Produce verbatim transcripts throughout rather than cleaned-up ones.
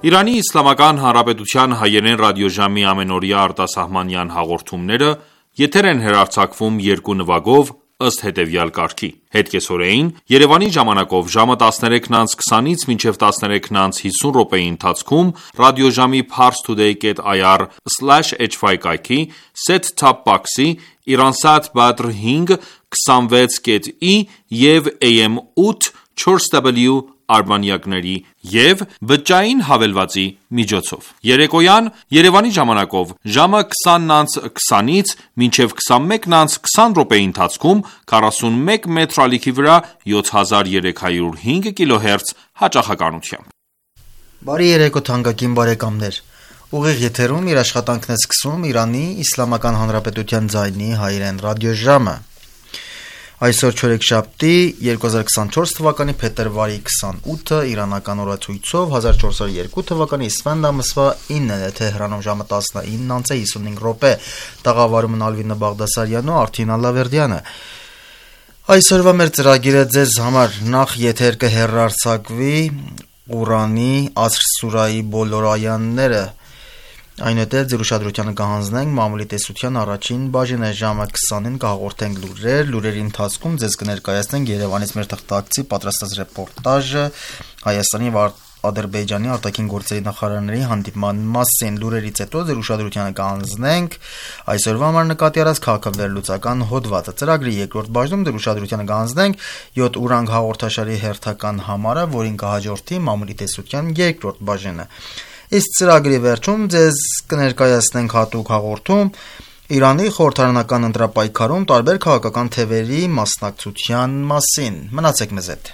Իրանի Իսլամական Հանրապետության հայերեն ռադիոժամի ամենօրյա արտասահմանյան հաղորդումները եթեր են հեռարձակվում երկու նվագով ըստ հետևյալ կարգի: Հետկեսօրեին Երևանի ժամանակով ժամը տասներեքն անց քսանից մինչև տասներեքն անց հիսուն րոպեի ընթացքում ռադիոժամի parstoday dot i r slash h y կայքի set-top box-ի Iransat Badr հինգ քսանվեց կետ ի և A M ութ չորս W արբանյակների և բջջային հավելվածի միջոցով: Երեկոյան Երևանի ժամանակով ժամը քսանն անց քսանից մինչև քսանմեկն անց քսան րոպեի ընթացքում քառասունմեկ մետր ալիքի վրա յոթ հազար երեք հարյուր հինգ կիլոհերց հաճախականությամբ: Բարի երեկո թանկագին բարեկամներ: Ուղիղ եթերում իր աշխատանքն է սկսում Իրանի Իսլամական Հանրապետության ձայնի հայերեն ռադիոժամը: Այսօր չորեքշաբթի երկու հազար քսանչորս թվականի փետրվարի քսանութը իրանական օրացույցով հազար չորս սարսափ երկու թվականի իսֆանդ ամսվա ինն է, Թեհրանում ժամը տասնինն անց հիսունհինգ րոպե, տաղավարում Ալվինա Բաղդասարյանն ու Արթին Ալավերդյանը: Այսօրվա մեր ծրագիրը ձեզ համար նախ եթեր կհեռարձակվի Ղուրանի Ասր սուրայի բոլոր այաները, այնուհետև ձեր ուշադրությանը կհանձնենք մամուլի տեսության առաջին բաժինը, ժամը քսանին կհաղորդենք լուրեր, լուրերի ընթացքում ձեզ կներկայացնենք Երևանից մեր թղթակցի պատրաստած ռեպորտաժը Հայաստանի և Ադրբեջանի արտաքին գործերի նախարարների հանդիպման մասին: Լուրերից հետո ձեր ուշադրությանը կհանձնենք այսօրվա համար նկատի առած քաղաքավերլուծական հոդվածը: Ծրագրի երկրորդ բաժնում ձեր ուշադրությանը կհանձնենք յոթ ուրանգ հաղորդաշարի հերթական համարը, որին կհաջորդի մամուլի տեսության երկրորդ բաժինը: Իսկ ծրագրի վերջում ձեզ կներկայացնենք հատուկ հաղորդում Իրանի խորհրդարանական ընտրապայքարում տարբեր քաղաքական թևերի մասնակցության մասին: Մնացեք մեզ հետ: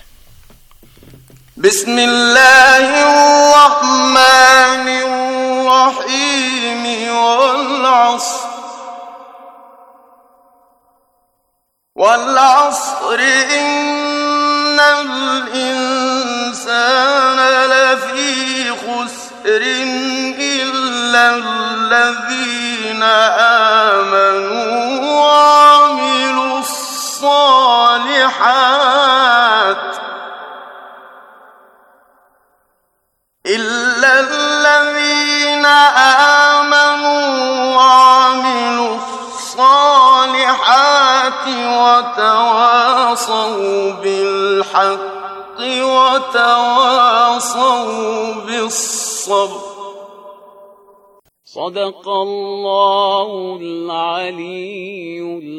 وَالْعَصْرِ إِنَّ الْإِنسَانَ لَفِي خُسْرٍ إِلَّا الَّذِينَ آمَنُوا وَعَمِلُوا الصَّالِحَاتِ إِلَّا الَّذِينَ آمَنُوا وَعَمِلُوا الصَّالِحَاتِ وَتَوَاصَوْا بِالْحَقِّ وَتَوَاصَوْا بِالصَّبْرِ صدق الله العلي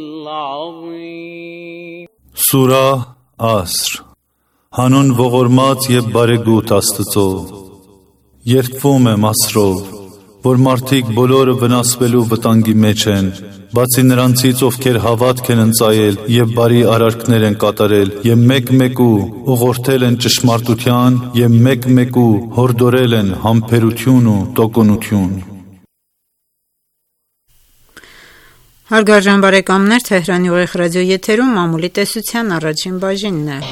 العظيم Սուրահ Ասր Հանուն ողորմած և բարեգութ Աստծո: Երդվում եմ Ասրով, որ մարդիկ բոլորը վնասվելու վտանգի մեջ են, բացի նրանցից, ովքեր հավատք են ընծայել և բարի արարքներ են կատարել և մեկ-մեկու ուղղորդել են ճշմարտության և մեկ-մեկու հորդորել են համբերություն ու տոկունություն: Հարգարժան բարեկամներ, Թեհրանի ուղիղ ռադիոեթերում մամուլի տեսության առաջին բաժինն է: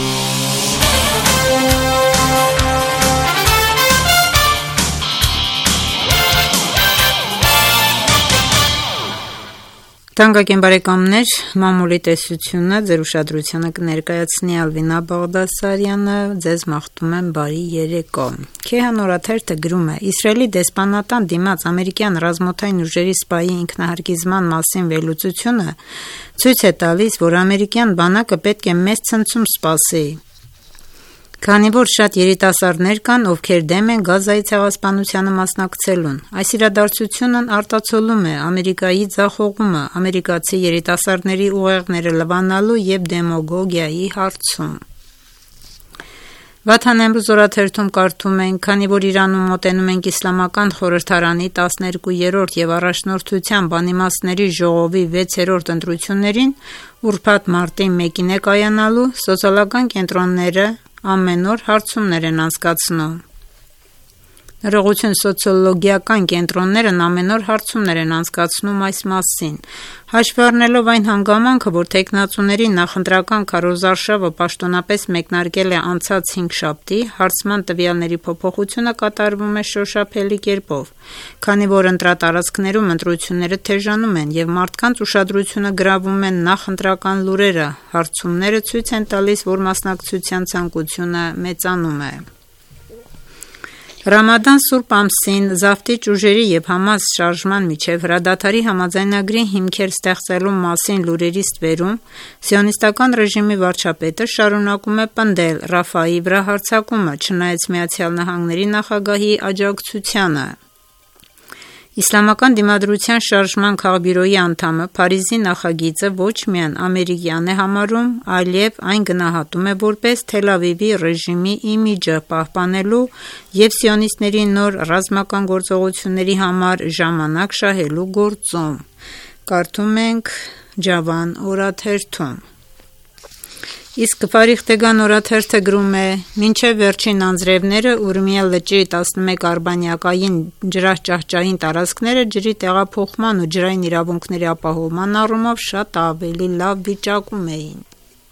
Թանկագին բարեկամներ, մամուլի տեսությունը ձեր ուշադրությանը կներկայացնի Ալվինա Բաղդասարյանը: Ձեզ մաղթում եմ բարի երեկո: Քեհան օրաթերթը գրում է. Իսրայելի դեսպանատան դիմաց ամերիկյան ռազմօդային ուժերի սպայի ինքնահարկիզման մասին վերլուծությունը ցույց է տալիս, որ ամերիկյան բանակը պետք է մեծ ցնցում սպասի, քանի որ շատ երիտասարդներ կան, ովքեր դեմ են Գազայի ցեղասպանությանը մասնակցելուն: Այս իրադարձությունն արտացոլում է Ամերիկայի ձախողումը ամերիկացի երիտասարդների ուղեղները լվանալու և դեմագոգիայի հարցում: Վաթան Էմրուզ օրաթերթում կարդում ենք. Քանի որ Իրանում մոտենում ենք Իսլամական խորհրդարանի տասներկուերորդ և Առաջնորդության բանիմացների ժողովի վեցերորդ ընտրություններին, ուրբաթ մարտի մեկին է կայանալու, սոցիալական կենտրոնները ամեն օր հարցումներ են անցկացնում: Հրողություն սոցիոլոգիական կենտրոններն ամեն օր հարցումներ են անցկացնում այս մասին: Հաշվի առնելով այն հանգամանքը, որ թեկնածուների նախընտրական քարոզարշավը պաշտոնապես մեկնարկել է անցած հինգշաբթի, հարցման տվյալների փոփոխությունը կատարվում է շոշափելի կերպով, քանի որ ընտրատարածքներում ընտրությունները թեժանում են և մարդկանց ուշադրությունը գրավում են նախընտրական լուրերը, հարցումները ցույց են տալիս, որ մասնակցության ցանկությունը մեծանում է: Ռամադան Սուրբ ամսին զավթիչ ուժերի եւ Համաս շարժման միջև հրադադարի համաձայնագրի հիմքեր ստեղծելու մասին լուրերի ստվերում սիոնիստական ռեժիմի վարչապետը շարունակում է պնդել Ռաֆայի վրա հարձակումը, չնայած Միացյալ Նահանգների նախագահի աջակցությանը։ Իսլամական դիմադրության շարժման քաղբյուրոյի անդամը Փարիզի նախագիծը ոչ միայն ամերիկյան է համարում, այլև այն գնահատում է որպես Թել Ավիվի ռեժիմի իմիջը պահպանելու եւ սիոնիստների նոր ռազմական գործողությունների համար ժամանակ շահելու գործում։ Կարդում ենք Ջավան օրաթերթում։ Իսկ Ֆարիղտեգան օրաթերթը գրում է. «Մինչև վերջին անձրևները Ուրմիա լճի տասնմեկ արբանյակային ջրաճահճային տարածքները ջրի տեղափոխման ու ջրային իրավունքների ապահովման առումով շատ ավելի լավ վիճակում էին»։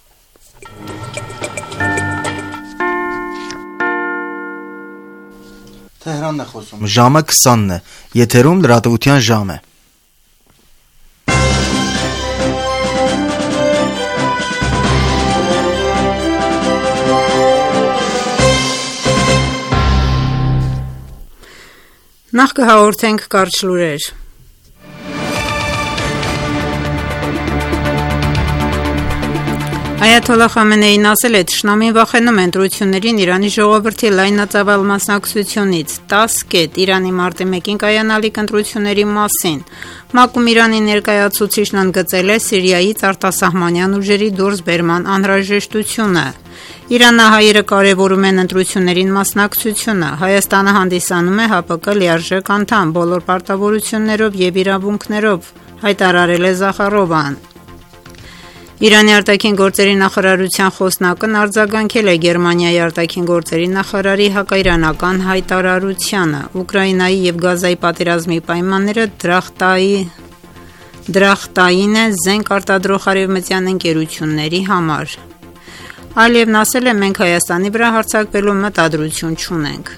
Թեհրանն է խոսում։ Ժամը քսանն է։ Եթերում լրատվության ժամ է։ Նախ կհաղորդենք կարճ լուրեր։ Այաթոլլահ Խամենեին ասել է, թշնամին վախենում է ընտրություններին Իրանի ժողովրդի լայնածավալ մասնակցությունից։ տասը կետ Իրանի մարտի մեկին կայանալիք ընտրությունների մասին։ ՄԱԿ-ում Իրանի ներկայացուցիչն ընդգծել է Սիրիայից արտասահմանյան ուժերի դուրսբերման անհրաժեշտությունը։ Իրանահայերը կարևորում են ընտրություններին մասնակցությունը։ Հայաստանը հանդիսանում է ՀԱՊԿ լիարժեք անդամ բոլոր պարտավորություններով եւ իրավունքներով, հայտարարել է Զախարովան։ Իրանի արտաքին գործերի նախարարության խոսնակն արձագանքել է Գերմանիայի արտաքին գործերի նախարարի հակաիրանական հայտարարությանը։ Ուկրաինայի եւ Գազայի պատերազմի պայմանները դրախտայի դրախտային է զենք արտադրող արևմտյան ընկերությունների համար։ Ալիևն ասել է, մենք Հայաստանի վրա հարձակվելու մտադրություն չունենք։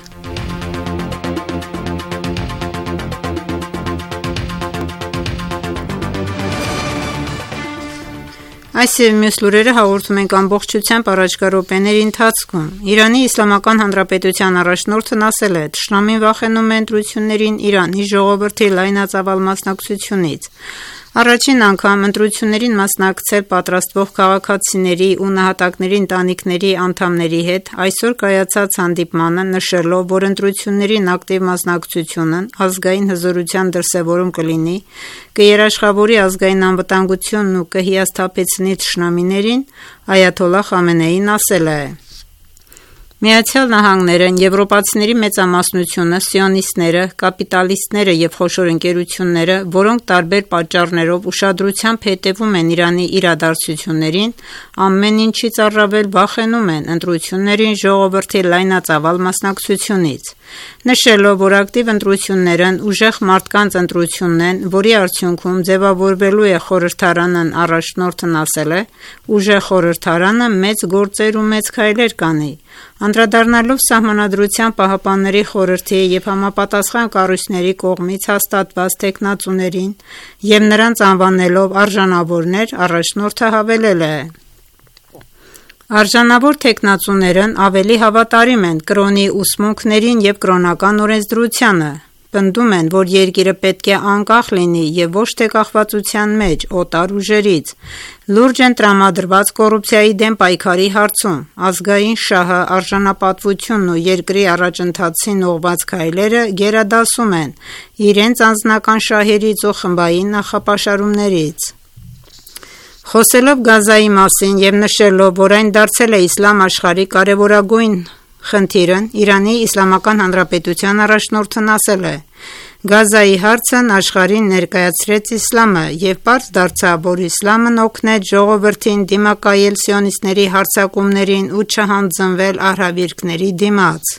Այս եւ մյուս լուրերը հաղորդում ենք ամբողջությամբ առաջկա րոպեների ընթացքում։ Իրանի Իսլամական Հանրապետության առաջնորդն ասել է, թշնամին վախենում է ընտրություններին Իրանի ժողովրդի լայնածավալ մասնակցությունից։ Առաջին անգամ ընտրություններին մասնակցել պատրաստվող քաղաքացիների ու նահատակների ընտանիքների անդամների հետ այսօր կայացած հանդիպմանը նշելով, որ ընտրություններին ակտիվ մասնակցությունն ազգային հզորության դրսևորում կլինի, կերաշխավորի ազգային անվտանգությունն ու կհիասթափեցնի թշնամիներին, Այաթոլլահ Խամենեին ասել է. Միացյալ Նահանգներն, եվրոպացիների մեծամասնությունը, սիոնիստները, կապիտալիստները եւ խոշոր ընկերությունները, որոնք տարբեր պատճառներով ուշադրությամբ հետևում են Իրանի իրադարձություններին, ամեն ինչից առավել վախենում են ընտրություններին ժողովրդի լայնածավալ մասնակցությունից։ Նշելով, որ ակտիվ ընտրություններն ուժեղ մարդկանց ընտրությունն են, որի արդյունքում ձևավորվելու է խորհրդարանն, առաջնորդն ասել է, ուժեղ խորհրդարանը մեծ գործեր ու մեծ քայլեր կանի։ Անդրադառնալով Սահմանադրության պահապանների խորհրդի եւ համապատասխան կառույցների կողմից հաստատված թեկնածուներին եւ նրանց անվանելով արժանավորներ, առաջնորդը հավելել է. Արժանավոր թեկնածուներն ավելի հավատարիմ են կրոնի ուսմունքներին եւ կրոնական օրենսդրությանը։ Պնդում են, որ երկիրը պետք է անկախ լինի եւ ոչ թե կախվածության մեջ օտար ուժերից։ Լուրջ են տրամադրված կոռուպցիայի դեմ պայքարի հարցում։ Ազգային շահը, արժանապատվությունն ու երկրի առաջընթացին ուղղված քայլերը գերադասում են իրենց անձնական շահերից ու խմբային նախապաշարումներից։ Խոսելով Գազայի մասին եւ նշելով, որ այն դարձել է իսլամ աշխարհի կարևորագույն խնդիրն, Իրանի Իսլամական Հանրապետության առաջնորդն ասել է. Գազայի հարցն աշխարհին ներկայացրեց իսլամը եւ պարզ դարձավ, որ իսլամն օգնեց ժողովրդին դիմակայել սիոնիստների հարձակումներին ու չհանձնվել արհավիրքների դիմաց։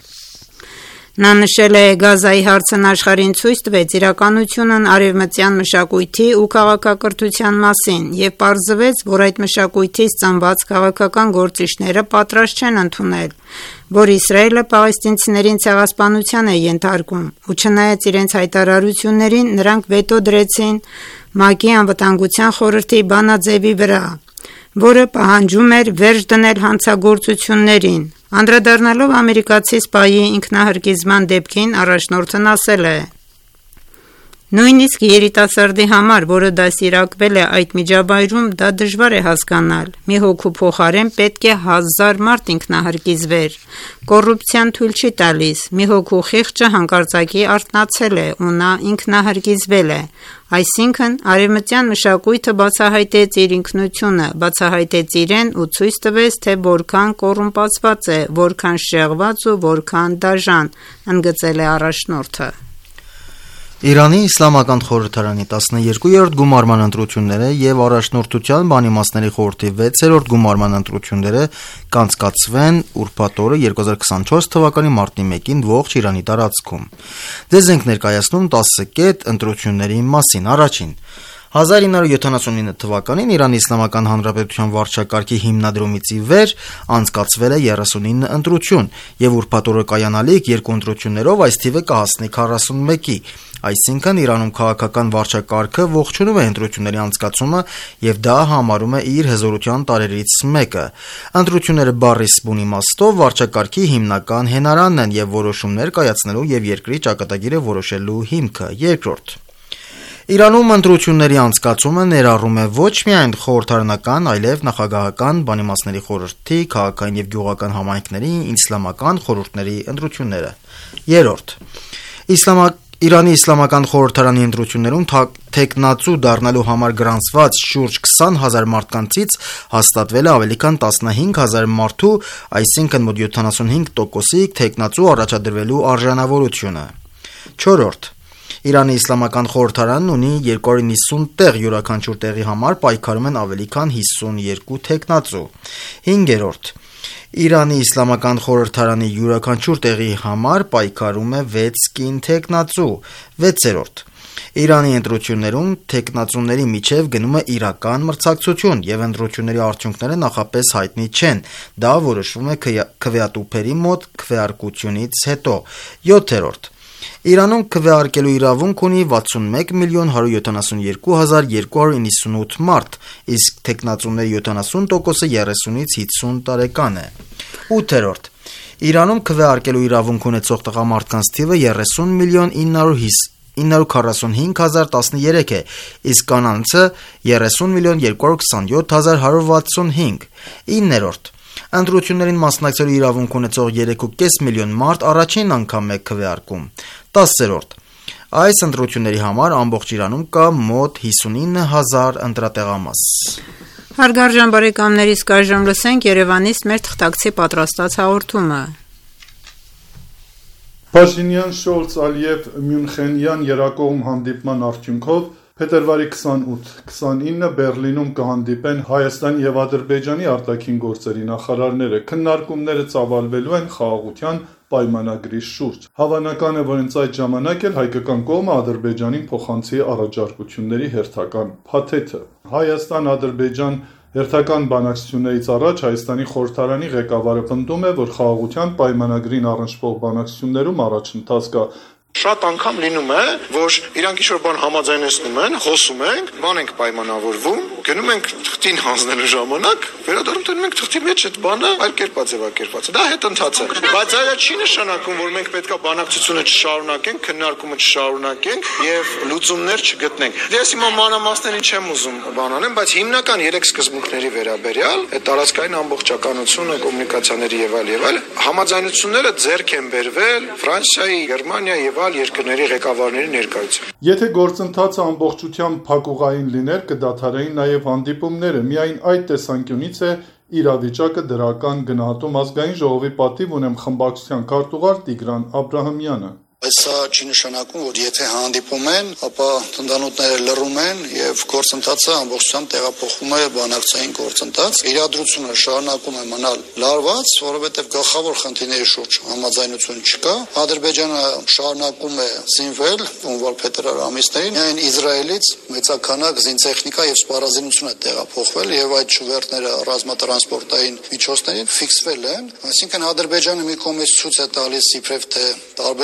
Նա նշել է, Գազայի հարցն աշխարհին ցույց տվեց իրականությունն արևմտյան մշակույթի ու քաղաքակրթության մասին եւ պարզվեց, որ այդ մշակույթից ծնված քաղաքական գործիչները պատրաստ չեն ընդունել, որ Իսրայելը պաղեստինցիներին ցեղասպանության է ենթարկում, ու չնայած իրենց հայտարարություններին նրանք վետո դրեցին ՄԱԿ-ի անվտանգության խորհրդի բանաձևի վրա, որը պահանջում էր վերջ դնել հանցագործություններին, Անդրադառնալով ամերիկացի սպայի ինքնահրկիզման դեպքին, առաջնորդն ասել է. Նույնիսկ երիտասարդի համար, որը դաստիարակվել է այդ միջավայրում, դա դժվար է հասկանալ։ Մի հոգու փոխարեն պետք է հազար մարդ ինքնահրկիզվեր։ Կոռուպցիան թույլ չի տալիս։ Մի հոգու խիղճը հանկարծակի արթնացել է ու նա ինքնահրկիզվել է։ Այսինքն, արևմտյան մշակույթը բացահայտեց իր ինքնությունը, բացահայտեց իրեն ու ցույց տվեց, թե որքան կոռումպացված է, որքան շեղված ու որքան դաժան, ընդգծել է առաջնորդը։ Իրանի Իսլամական խորհրդարանի տասնյոթերորդ գումարման ընտրությունները եւ առաջնորդության բանիմացների խորհրդի վեցերորդ գումարման ընտրությունները կանցկացվեն ուրբաթ օրը երկու հազար քսանչորս թվականի մարտի մեկին ողջ Իրանի տարածքում։ Ձեզ ենք ներկայացնում տասը կետ ընտրությունների մասին։ Առաջին հազար ինը հարյուր յոթանասունինը թվականին Իրանի Իսլամական Հանրապետության վարչակարգի հիմնադրումից ի վեր անցկացվել է երեսունինը ընտրություն եւ ուրբաթ օրը կայանալիք երկու ընտրություններով այս թիվը կհասնի քառասունմեկի, այսինքն Իրանում քաղաքական վարչակարգը ողջունում է ընտրությունների անցկացումը եւ դա համարում է իր հզորության տարերից մեկը։ Ընտրությունները բառի սբուն իմաստով վարչակարգի հիմնական հենարանն են եւ որոշումներ կայացնելու եւ երկրի ճակատագիրը որոշելու հիմքը։ Երկրորդ Իրանում ընտրությունների անցկացումը ներառում է ոչ միայն խորհրդարանական, այլև նախագահական, բանիմացների խորհրդի, քաղաքային եւ գյուղական համայնքների, իսլամական խորհուրդների ընտրությունները։ Երրորդ Իսլամական Իրանի Իսլամական խորհրդարանի ընտրություններում թեկնածու դառնալու համար գրանցված շուրջ քսան հազար մարդկանցից հաստատվել է ավելի քան տասնհինգ հազար մարդու, այսինքն մոտ յոթանասունհինգ տոկոսի թեկնածու առաջադրվելու արժանավորությունը։ Չորրորդ Իրանի Իսլամական խորհրդարանն ունի երկու հարյուր նիհսուն տեղ, յուրաքանչյուր տեղի համար պայքարում են ավելի քան հիսունյոթ թեկնածու։ Հինգերորդ Իրանի Իսլամական խորհրդարանի յուրաքանչյուր տեղի համար պայքարում է վեց կին թեկնածու։ Վեցերորդ Իրանի ընտրություններում թեկնածուների միջև գնում է իրական մրցակցություն եւ ընտրությունների արդյունքները նախապես հայտնի չեն։ Դա որոշվում է քվեատուփերի մոտ քվեարկությունից հետո։ Յոթերորդ Իրանում քվեարկելու իրավունք ունի վաթսունմեկ միլիոն հարյուր յոթանասունյոթ հազար երկու հարյուր իննսունութ մարդ, իսկ թեկնածուների յոթանասուն տոկոսը երեսունից հիսուն տարեկան է։ Ութերորդ Իրանում քվեարկելու իրավունք ունեցող տղամարդկանց թիվը երեսուն միլիոն ինը հարյուր քառասունհինգ հազար տասնյոթ է, իսկ կանանցը երեսուն միլիոն երկու հարյուր քսանյոթ հազար հարյուր վաթսունհինգ։ Իններորդ Ընտրություններին մասնակցելու իրավունք ունեցող երեք ու կես միլիոն մարդ առաջին անգամ է քվեարկում։ Տասերորդ Այս ընտրությունների համար ամբողջ Իրանում կա մոտ հիսունինը հազար ընտրատեղամաս։ Հարգարժան բարեկամներ, իսկ այժմ լսենք Երևանից մեր թղթակցի պատրաստած հաղորդումը։ Փաշինյան, Շոլց, Ալիև, Մյունխենյան երակողմ հանդիպման արդյունքով փետրվարի քսանութ քսանինը Բերլինում կհանդիպեն Հայաստանի եւ Ադրբեջանի արտաքին գործերի նախարարները։ Քննարկումները ծավալվելու են խաղաղության պայմանագրի շուրջ։ Հավանական է, որ հենց այդ ժամանակ էլ հայկական կողմը Ադրբեջանին փոխանցի առաջարկությունների հերթական փաթեթը։ Հայաստան-Ադրբեջան հերթական բանակցություններից առաջ Հայաստանի խորհրդարանի ղեկավարը պնդում է, որ խաղաղության պայմանագրին առնչվող բանակցություններում առաջընթաց կա։ Շատ անգամ լինում է, որ իրանք ինչ-որ բան համաձայնեցնում են, խոսում ենք, բան ենք պայմանավորվում, գնում ենք թղթին հանձնելու ժամանակ, վերադառնում տանում ենք թղթի մեջ այդ բանը այլ կերպա ձևակերպած է։ Դա հետընթաց է։ Բայց դա չի նշանակում, որ մենք պետք է բանակցությունը չշարունակենք, քննարկումը չշարունակենք եւ լուծումներ չգտնենք։ Ես հիմա մանրամասներին չեմ ուզում բան անեմ, բայց հիմնական երեք սկզբունքների վերաբերյալ այդ տարածքային ամբողջականությունը, կոմունիկացիաների եւ այլ եւ այլ համաձայնությունները ձեռք են բերվել Ֆրանսիայի, Գերմանիայի եւ այլ երկրների ղեկավարների ներկայությամբ։ Եթե գործընթացը ամբողջությամբ փակուղային լիներ, կդադարեին նաեւ հանդիպումները։ Միայն այդ տեսանկյունից է իրավիճակը դրական գնահատում ազգային ժողովի պատիվ ունեմ խմբակցության քարտուղար Տիգրան Աբրահամյանը։ Բայց սա չի նշանակում, որ եթե հանդիպում են, ապա տնտանոթները լռում են եւ գործընթացը ամբողջությամբ տեղափոխվում է բանակցային գործընթաց։ Իրադրությունը շարունակում է մնալ լարված, որովհետեւ գլխավոր խնդիրների շուրջ համաձայնություն չկա։ Ադրբեջանը շարունակում է զինվել հունվար փետրվար ամիսներին, միայն Իսրայելից մեծականակ զինտեխնիկա եւ սպառազինություն է տեղափոխվել եւ այդ շուվերտները ռազմատրանսպորտային միջոցներին ֆիքսվել են։ Այսինքն Ադրբեջանը մի կողմից ցույց է տալիս իբրև թե տարբեր փուլերում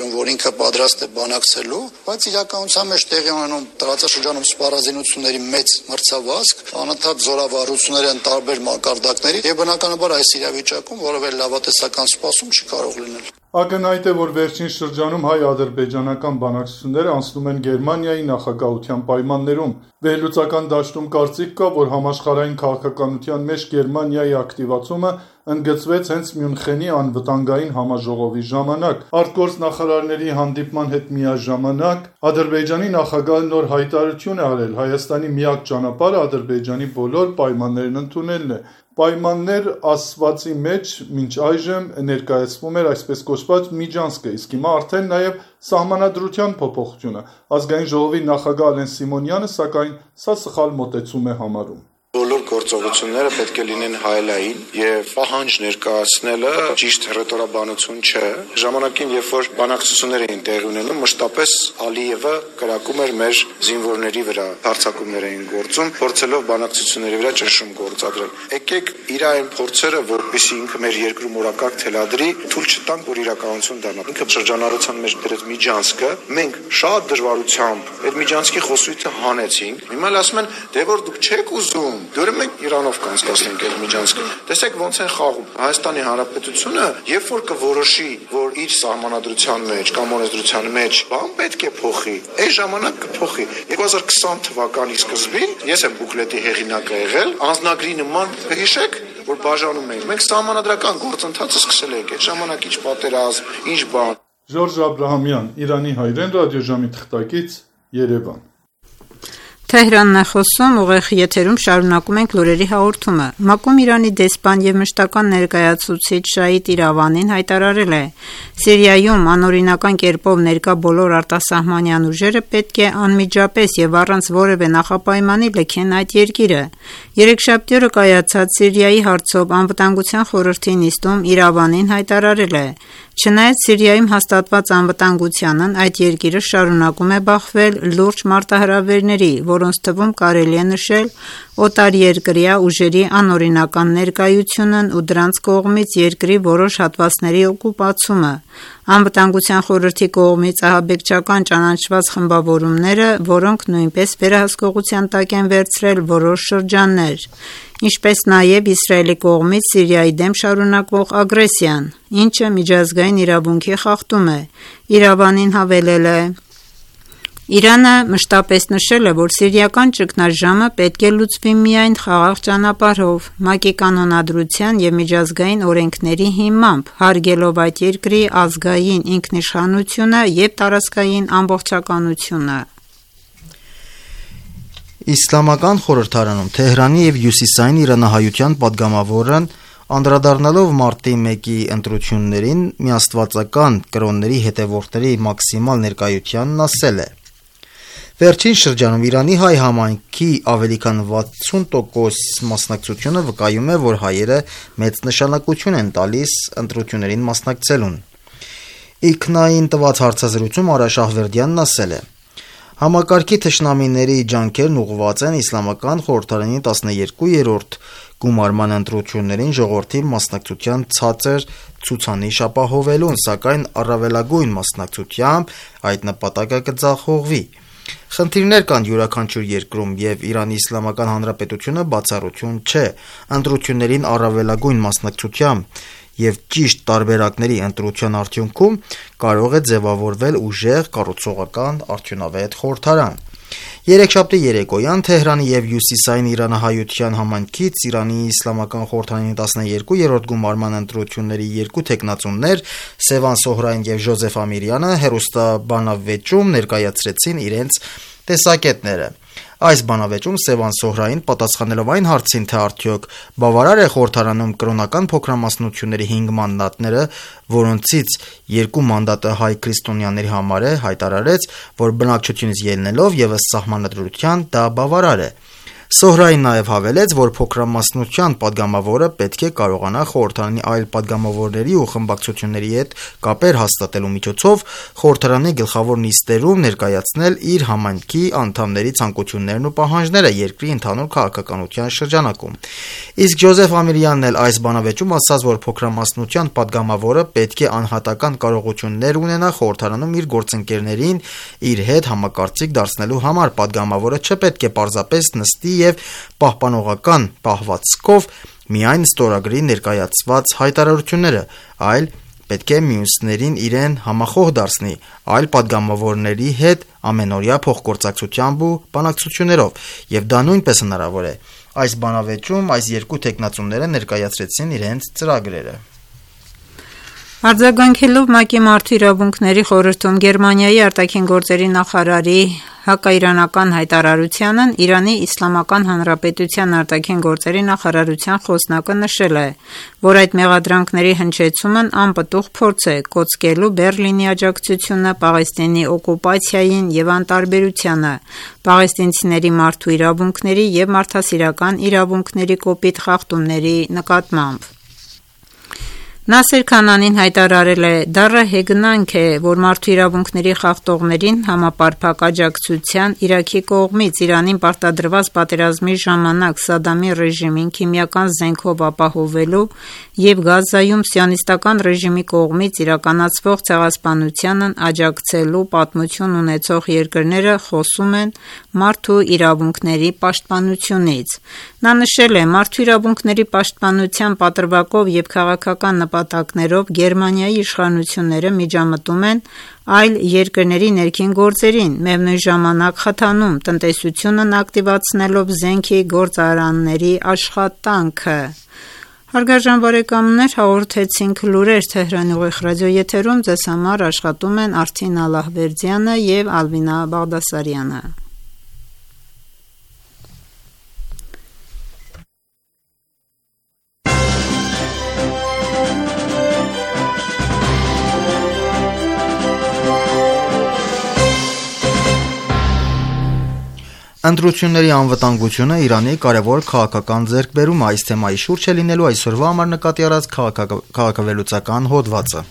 գրում, որ ինքը պատրաստ է բանակցելու, բայց իրականության մեջ տեղի ունենում տարածաշրջանում սպառազինությունների մեծ մրցավազք, անընդհատ զորավարություններ են տարբեր մակարդակների, եւ բնականաբար այս իրավիճակում որևէ լավատեսական սպասում չի կարող լինել։ Ակնհայտ է, որ վերջին շրջանում հայ-ադրբեջանական բանակցությունները անցնում են Գերմանիայի նախագահության պայմաններում։ Վերլուծական դաշտում կարծիք կա, որ համաշխարհային քաղաքականության մեջ Գերմանիայի ակտիվացումը ընդգծվեց հենց Մյունխենի անվտանգային համաժողովի ժամանակ։ Արտգործնախարարների հանդիպման հետ միաժամանակ Ադրբեջանի նախագահը նոր հայտարարություն է արել. Հայաստանի միակ ճանապարհը Ադրբեջանի բոլոր պայմաններն ընդունելն է։ Պայմաններ ասվածի մեջ մինչ այժմ ներկայացվում էր այսպես կոչված միջանցքը, իսկ հիմա արդեն նաև սահմանադրության փոփոխությունը։ Ազգային ժողովի նախագահ Ալեն Սիմոնյանը սակայն սա սխալ մոտեցում է համարում։ Բոլոր գործողությունները պետք է լինեն հայելային եւ պահանջ ներկայացնելը ճիշտ հռետորաբանություն չէ։ Ժամանակին, երբ որ բանակցություններ էին տեղի ունենում, մշտապես Ալիևը կրակում էր մեր զինվորների վրա, հարձակումներ էին գործում, փորձելով բանակցությունների վրա ճնշում գործադրել։ Եկեք իր այն փորձերը, որպեսզի ինքը մեր երկրում օրակարգ թելադրի, թույլ չտանք, որ իրականություն դառնա։ Ինքը շրջանառության մեջ դրեց միջանցքը, մենք շատ դժվարությամբ այդ միջանցքի խոսույթը հանեցինք։ Հիմա ասում են, դե որ դուք չեք ուզում, դուրը մենք Իրանով կանցկացնենք այդ միջանցքը։ Տեսեք ոնց են խաղում։ Հայաստանի Հանրապետությունը, երբ որ կորոշի, որ իր սահմանադրության մեջ կամ օրենսդրության մեջ բան պետք է փոխի, այս ժամանակ կփոխի։ երկու հազար քսան թվականի սկզբին ես եմ բուկլետի հեղինակը եղել, անձնագրի նման կհիշեք, որ բաժանում ենք։ Մենք սահմանադրական գործընթացը սկսել ենք այդ ժամանակ ինչ պատերազմ, ինչ բան։ Ժորժ Աբրահամյան, Իրանի հայրեն ռադիոժամի թղթակից, Երևան։ Թեհրանն է խոսում, ուղիղ եթերում շարունակում ենք լուրերի հաղորդումը։ ՄԱԿ-ում Իրանի դեսպան եւ մշտական ներկայացուցիչ Շահիդ Իրավանին հայտարարել է. Սիրիայում անօրինական կերպով ներկա բոլոր արտասահմանյան ուժերը պետք է անմիջապես եւ առանց որևէ նախապայմանի լքեն այդ երկիրը։ Երեքշաբթի օրը կայացած Սիրիայի հարցով անվտանգության խորհրդի նիստում Իրավանին հայտարարել է. Չնայած Սիրիայում հաստատված անվտանգությանն, այդ երկիրը շարունակում է բախվել լուրջ մարտահրավերների, որոնց թվում կարելի է նշել օտարերկրյա ուժերի անօրինական ներկայությունն ու դրանց կողմից երկրի որոշ հատվածների օկուպացումը, անվտանգության խորհրդի կողմից ահաբեկչական ճանաչված խմբավորումները, որոնք նույնպես վերահսկողության տակ են վերցրել որոշ շրջաններ, ինչպես նաև Իսրայելի կողմից Սիրիայի դեմ շարունակվող ագրեսիան, ինչը միջազգային իրավունքի խախտում է։ Իրավանին հավելել է. Իրանը մշտապես նշել է, որ սիրիական ճգնաժամը պետք է լուծվի միայն խաղաղ ճանապարհով, ՄԱԿ-ի կանոնադրության և միջազգային օրենքների հիմամբ, հարգելով այդ երկրի ազգային ինքնիշխանությունը և տարածքային ամբողջականությունը։ Իսլամական խորհրդարանում Թեհրանի և հյուսիսային իրանահայության պատգամավորն անդրադառնալով մարտի մեկի ընտրություններին միաստվածական կրոնների հետևորդների մաքսիմալ ներկայությանն ասել է. Վերջին շրջանում Իրանի հայ համայնքի ավելի քան վաթսուն տոկոս մասնակցությունը վկայում է, որ հայերը մեծ նշանակություն են տալիս ընտրություններին մասնակցելուն։ Իքնային տված հարցազրույցում Արա Շահվերդյանն ասել է. Համակարգի թշնամիների ջանքերն ուղղված են իսլամական խորհրդարանի տասներկուերորդ գումարման ընտրություններին ժողովրդի մասնակցության ցածր ցուցանիշ ապահովելուն, սակայն առավելագույն մասնակցությամբ այդ նպատակը կձախողվի։ Խնդիրներ կան յուրաքանչյուր երկրում և Իրանի Իսլամական Հանրապետությունը բացառություն չէ։ Ընտրություններին առավելագույն մասնակցությամբ և ճիշտ տարբերակների ընտրության արդյունքում կարող է ձևավորվել ուժեղ, կառուցողական, արդյունավետ խորհրդարան։ Երեքշաբթի երեկոյան Թեհրանի և հյուսիսային իրանահայության համայնքից Իրանի Իսլամական խորհրդարանի տասներկուերորդ գումարման ընտրությունների երկու թեկնածուներ Սևան Սոհրային և Ժոզեֆ Ամիրյանը հեռուստաբանավեճում ներկայացրեցին իրենց տեսակետները։ Այս բանավեճում Սևան Սոհրային պատասխանելով այն հարցին, թե արդյոք բավարար է խորհրդարանում կրոնական փոքրամասնությունների հինգ մանդատները, որոնցից երկու մանդատը հայ քրիստոնյաների համար է, հայտարարեց, որ բնակչությունից ելնելով և ըստ սահմանադրության դա բավարար է։ Սոհրային նաև հավելեց, որ փոքրամասնության падգամավորը պետք է կարողանա խորհրդարանի այլ падգամավորների ու խմբակցությունների հետ կապեր հաստատելու միջոցով խորհրդարանի գլխավոր նիստերում ներկայացնել իր համայնքի անդամների ցանկություններն ու պահանջները երկրի ընդհանուր քաղաքականության շրջանակում։ Իսկ Ջոզեֆ Ամիրյանն էլ այս բանավեճում ասաց, որ փոքրամասնության падգամավորը պետք է անհատական կարողություններ ունենա խորհրդարանում իր գործընկերներին իր հետ համակարծիք դարձնելու համար։ Падգամավորը չպետք է պարզապես նստի եւ պահպանողական պահվածքով միայն ստորագրի ներկայացված հայտարարությունները, այլ պետք է մյուսներին իրեն համախոհ դարձնի այլ падգամավորների հետ ամենօրյա փոխգործակցությամբ ու բանակցություններով, եւ դա նույնպես հնարավոր է։ Այս բանավեճում այս երկու տեխնացուները ներկայացրեցին իրենց ծրագրերը։ Արձագանքելով ՄԱԿ-ի մարդու իրավունքների խորհրդում Գերմանիայի արտաքին գործերի նախարարի հակաիրանական հայտարարությանն Իրանի Իսլամական Հանրապետության արտաքին գործերի նախարարության խոսնակը նշել է, որ այդ մեղադրանքների հնչեցումն անպտուղ փորձ է կոծկելու Բեռլինի աջակցությունը Պաղեստինի օկուպացիային եւ անտարբերությանը, պաղեստինցիների մարդու իրավունքների եւ մարդասիրական իրավունքների կոպիտ խախտումների նկատմամբ։ Նասեր Քանանին հայտարարել է. «Դառը հեգնանք է, որ մարդու իրավունքների խախտողներին համապարփակ աջակցության Իրաքի կողմից Իրանին պարտադրված պատերազմի ժամանակ Սադամի ռեժիմին քիմիական զենքով ապահովելու եւ Գազայում սիոնիստական ռեժիմի կողմից իրականացվող ցեղասպանությանն աջակցելու պատմություն ունեցող երկրները խոսում են մարդու իրավունքների պաշտպանությունից»։ Նա նշել է. «Մարդու իրավունքների պաշտպանության պատրվակով եւ քաղաքական նպատակներով Գերմանիայի իշխանությունները միջամտում են այլ երկրների ներքին գործերին, միևնույն ժամանակ խթանում տնտեսությունն ակտիվացնելով զենքի գործարանների աշխատանքը»։ Հարգարժան բարեկամներ, հաղորդեցինք լուրեր Թեհրանի ուղիղ ռադիոեթերում, ձեզ համար աշխատում են Արթին Ալլահվերդյանը եւ Ալվինա Բաղդասարյանը։ Ընտրությունների անվտանգությունը Իրանի կարևոր քաղաքական ձեռքբերումը, այս թեմայի շուրջ է լինելու այսօրվա համար նկատի առած քաղաքավերլուծական հոդվածը։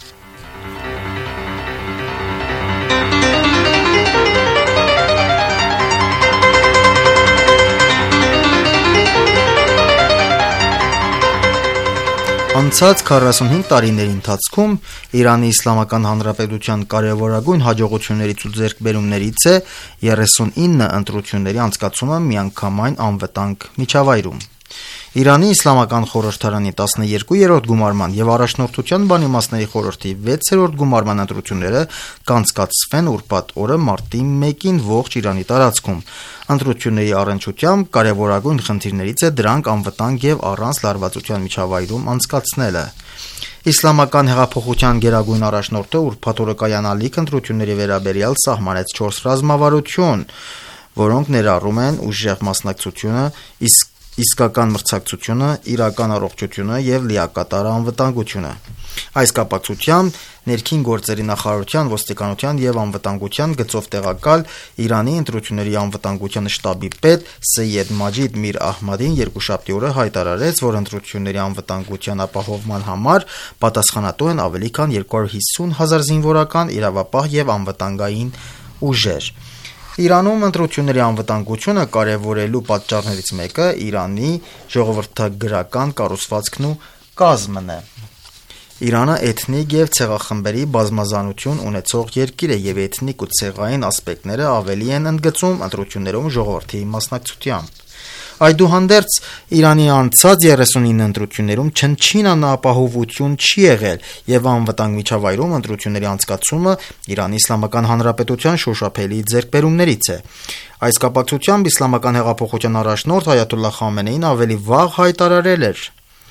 Անցած քառասունհինգ տարիների ընթացքում Իրանի Իսլամական Հանրապետության կարևորագույն հաջողություններից ու ձեռքբերումներից է երեսունինը ընտրությունների անցկացումը միանգամայն անվտանգ միջավայրում։ Իրանի Իսլամական խորհրդարանի տասներկուերորդ գումարման եւ Առաջնորդության բանիմացների խորհրդի վեցերորդ գումարման ընտրությունները կանցկացվեն ուրբաթ օրը մարտի մեկին ողջ Իրանի տարածքում։ Ընտրությունների առընչությամբ կարևորագույն խնդիրներից է դրանք անվտանգ եւ առանց լարվածության միջավայրում անցկացնելը։ Իսլամական հեղափոխության գերագույն առաջնորդը ուրբաթ օրը կայանալիք ընտրությունների վերաբերյալ սահմանեց չորս ռազմավարություն, որոնք ներառում են ուժեղ մասնակցությունը, իսկ իսկական մրցակցությունը, իրական առողջությունը եւ լիակատար անվտանգությունը։ Այս կապակցությամբ ներքին գործերի նախարարության, ոստիկանության եւ անվտանգության գծով տեղակալ Իրանի ընտրությունների անվտանգության շտաբի պետ Սեյեդ Մաջիդ Միր Ահմադին երկուշաբթի օրը հայտարարեց, որ ընտրությունների անվտանգության ապահովման համար պատասխանատու են ավելի քան երկու հարյուր հիսուն հազար զինվորական, իրավապահ եւ անվտանգային ուժեր։ Իրանում ընտրությունների անվտանգությունը կարևորելու պատճառներից մեկը Իրանի ժողովրդագրական կառուցվածքն ու կազմն է։ Իրանը էթնիկ եւ ցեղախմբերի բազմազանություն ունեցող երկիր է եւ էթնիկ ու ցեղային ասպեկտները ավելի են ընդգծում ընտրություններում ժողովրդի մասնակցությամբ։ Այդուհանդերձ Իրանի անցած երեսունինը ընտրություններում չնչին անապահովություն չի եղել եւ անվտանգ միջավայրում ընտրությունների անցկացումը Իրանի Իսլամական Հանրապետության շոշափելի ձեռքբերումներից է։ Այս կապակցությամբ Իսլամական հեղափոխության առաջնորդ Այաթոլլահ Խամենեին ավելի վաղ հայտարարել էր.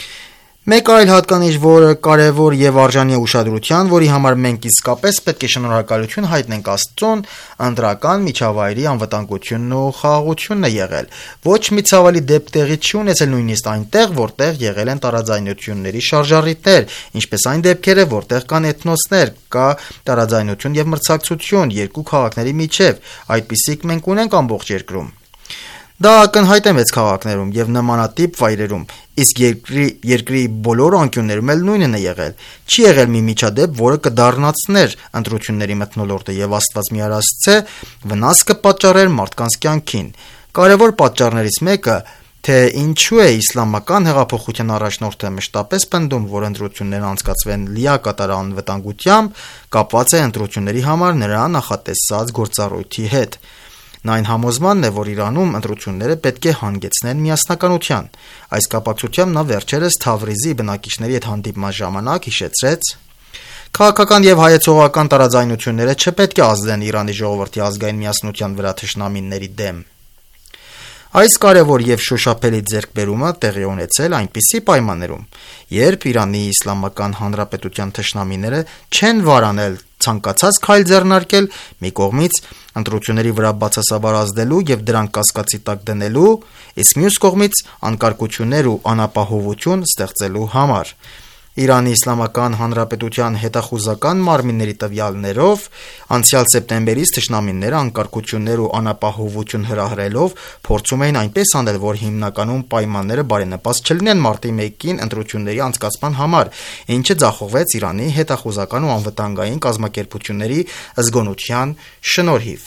Մեկ այլ հատկանիշ, որը կարևոր եւ արժանի է ուշադրության, որի համար մենք իսկապես պետք է շնորհակալություն հայտնենք Աստծուն, ընտրական միջավայրի անվտանգությունն ու խաղաղությունն է եղել։ Ոչ մի ցավալի դեպք տեղի չի ունեցել նույնիսկ այնտեղ, որտեղ եղել են տարաձայնությունների շարժառիթներ, ինչպես այն դեպքերը, որտեղ կան էթնոսներ, կա տարաձայնություն եւ մրցակցություն երկու քաղաքների միջեւ, այդպիսիք մենք ունենք ամբողջ երկրում։ Դա ակնհայտ է մեծ քաղաքներում եւ նմանատիպ վայրերում, իսկ երկրի երկրի բոլոր անկյուններում էլ նույնն է եղել։ Չի եղել մի միջադեպ, որը կդառնացներ ընտրությունների մթնոլորտը եւ Աստված մի արասցե վնաս կպատճառեր մարդկանց կյանքին։ Կարևոր պատճառներից մեկը, թե ինչու է իսլամական հեղափոխության առաջնորդը մշտապես պնդում, որ ընտրությունները անցկացվեն լիակատար անվտանգությամբ, կապված է ընտրությունների համար նրա նախատեսած գործառույթի հետ։ Նա այն համոզմանն է, որ Իրանում ընտրությունները պետք է հանգեցնեն միասնականության։ Այս կապակցությամբ նա վերջերս Թավրիզի բնակիչների հետ հանդիպման ժամանակ հիշեցրեց. «Քաղաքական եւ հայեցողական տարաձայնությունները չպետք է ազդեն Իրանի ժողովրդի ազգային միասնության վրա թշնամիների դեմ»։ Այս կարևոր եւ շոշափելի ձեռքբերումը տեղի ունեցել այնպիսի պայմաններում, երբ Իրանի Իսլամական Հանրապետության թշնամիները չեն վարանել ցանկացած քայլ ձեռնարկել մի կողմից ընտրությունների վրա բացասաբար ազդելու եւ դրանք կասկածի տակ դնելու, իսկ մյուս կողմից անկարգություններ ու անապահովություն ստեղծելու համար։ Իրանի Իսլամական Հանրապետության հետախուզական մարմինների տվյալներով անցյալ սեպտեմբերից թշնամիները անկարգություններ ու անապահովություն հրահրելով փորձում էին այնպես անել, որ հիմնականում պայմանները բարենպաստ չլինեն մարտի մեկին ընտրությունների անցկացման համար, ինչը ձախողվեց Իրանի հետախուզական ու անվտանգային կազմակերպությունների զգոնության շնորհիվ։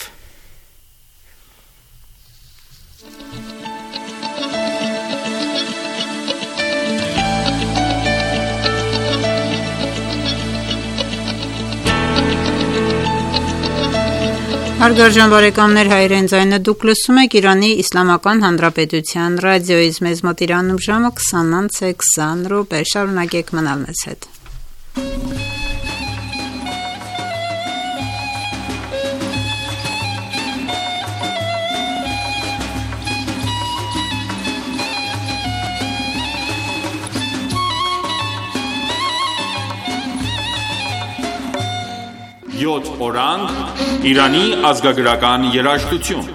Հարգարժան բարեկամներ, հայրեն ձայնը դուք լսում եք Իրանի Իսլամական Հանրապետության ռադիոյից, մեզ մոտ Իրանում ժամը քսան անց է քսան րոպե, շարունակեք մնալ մեզ հետ։ յոթ օրանգ Իրանի ազգագրական երաժշտություն։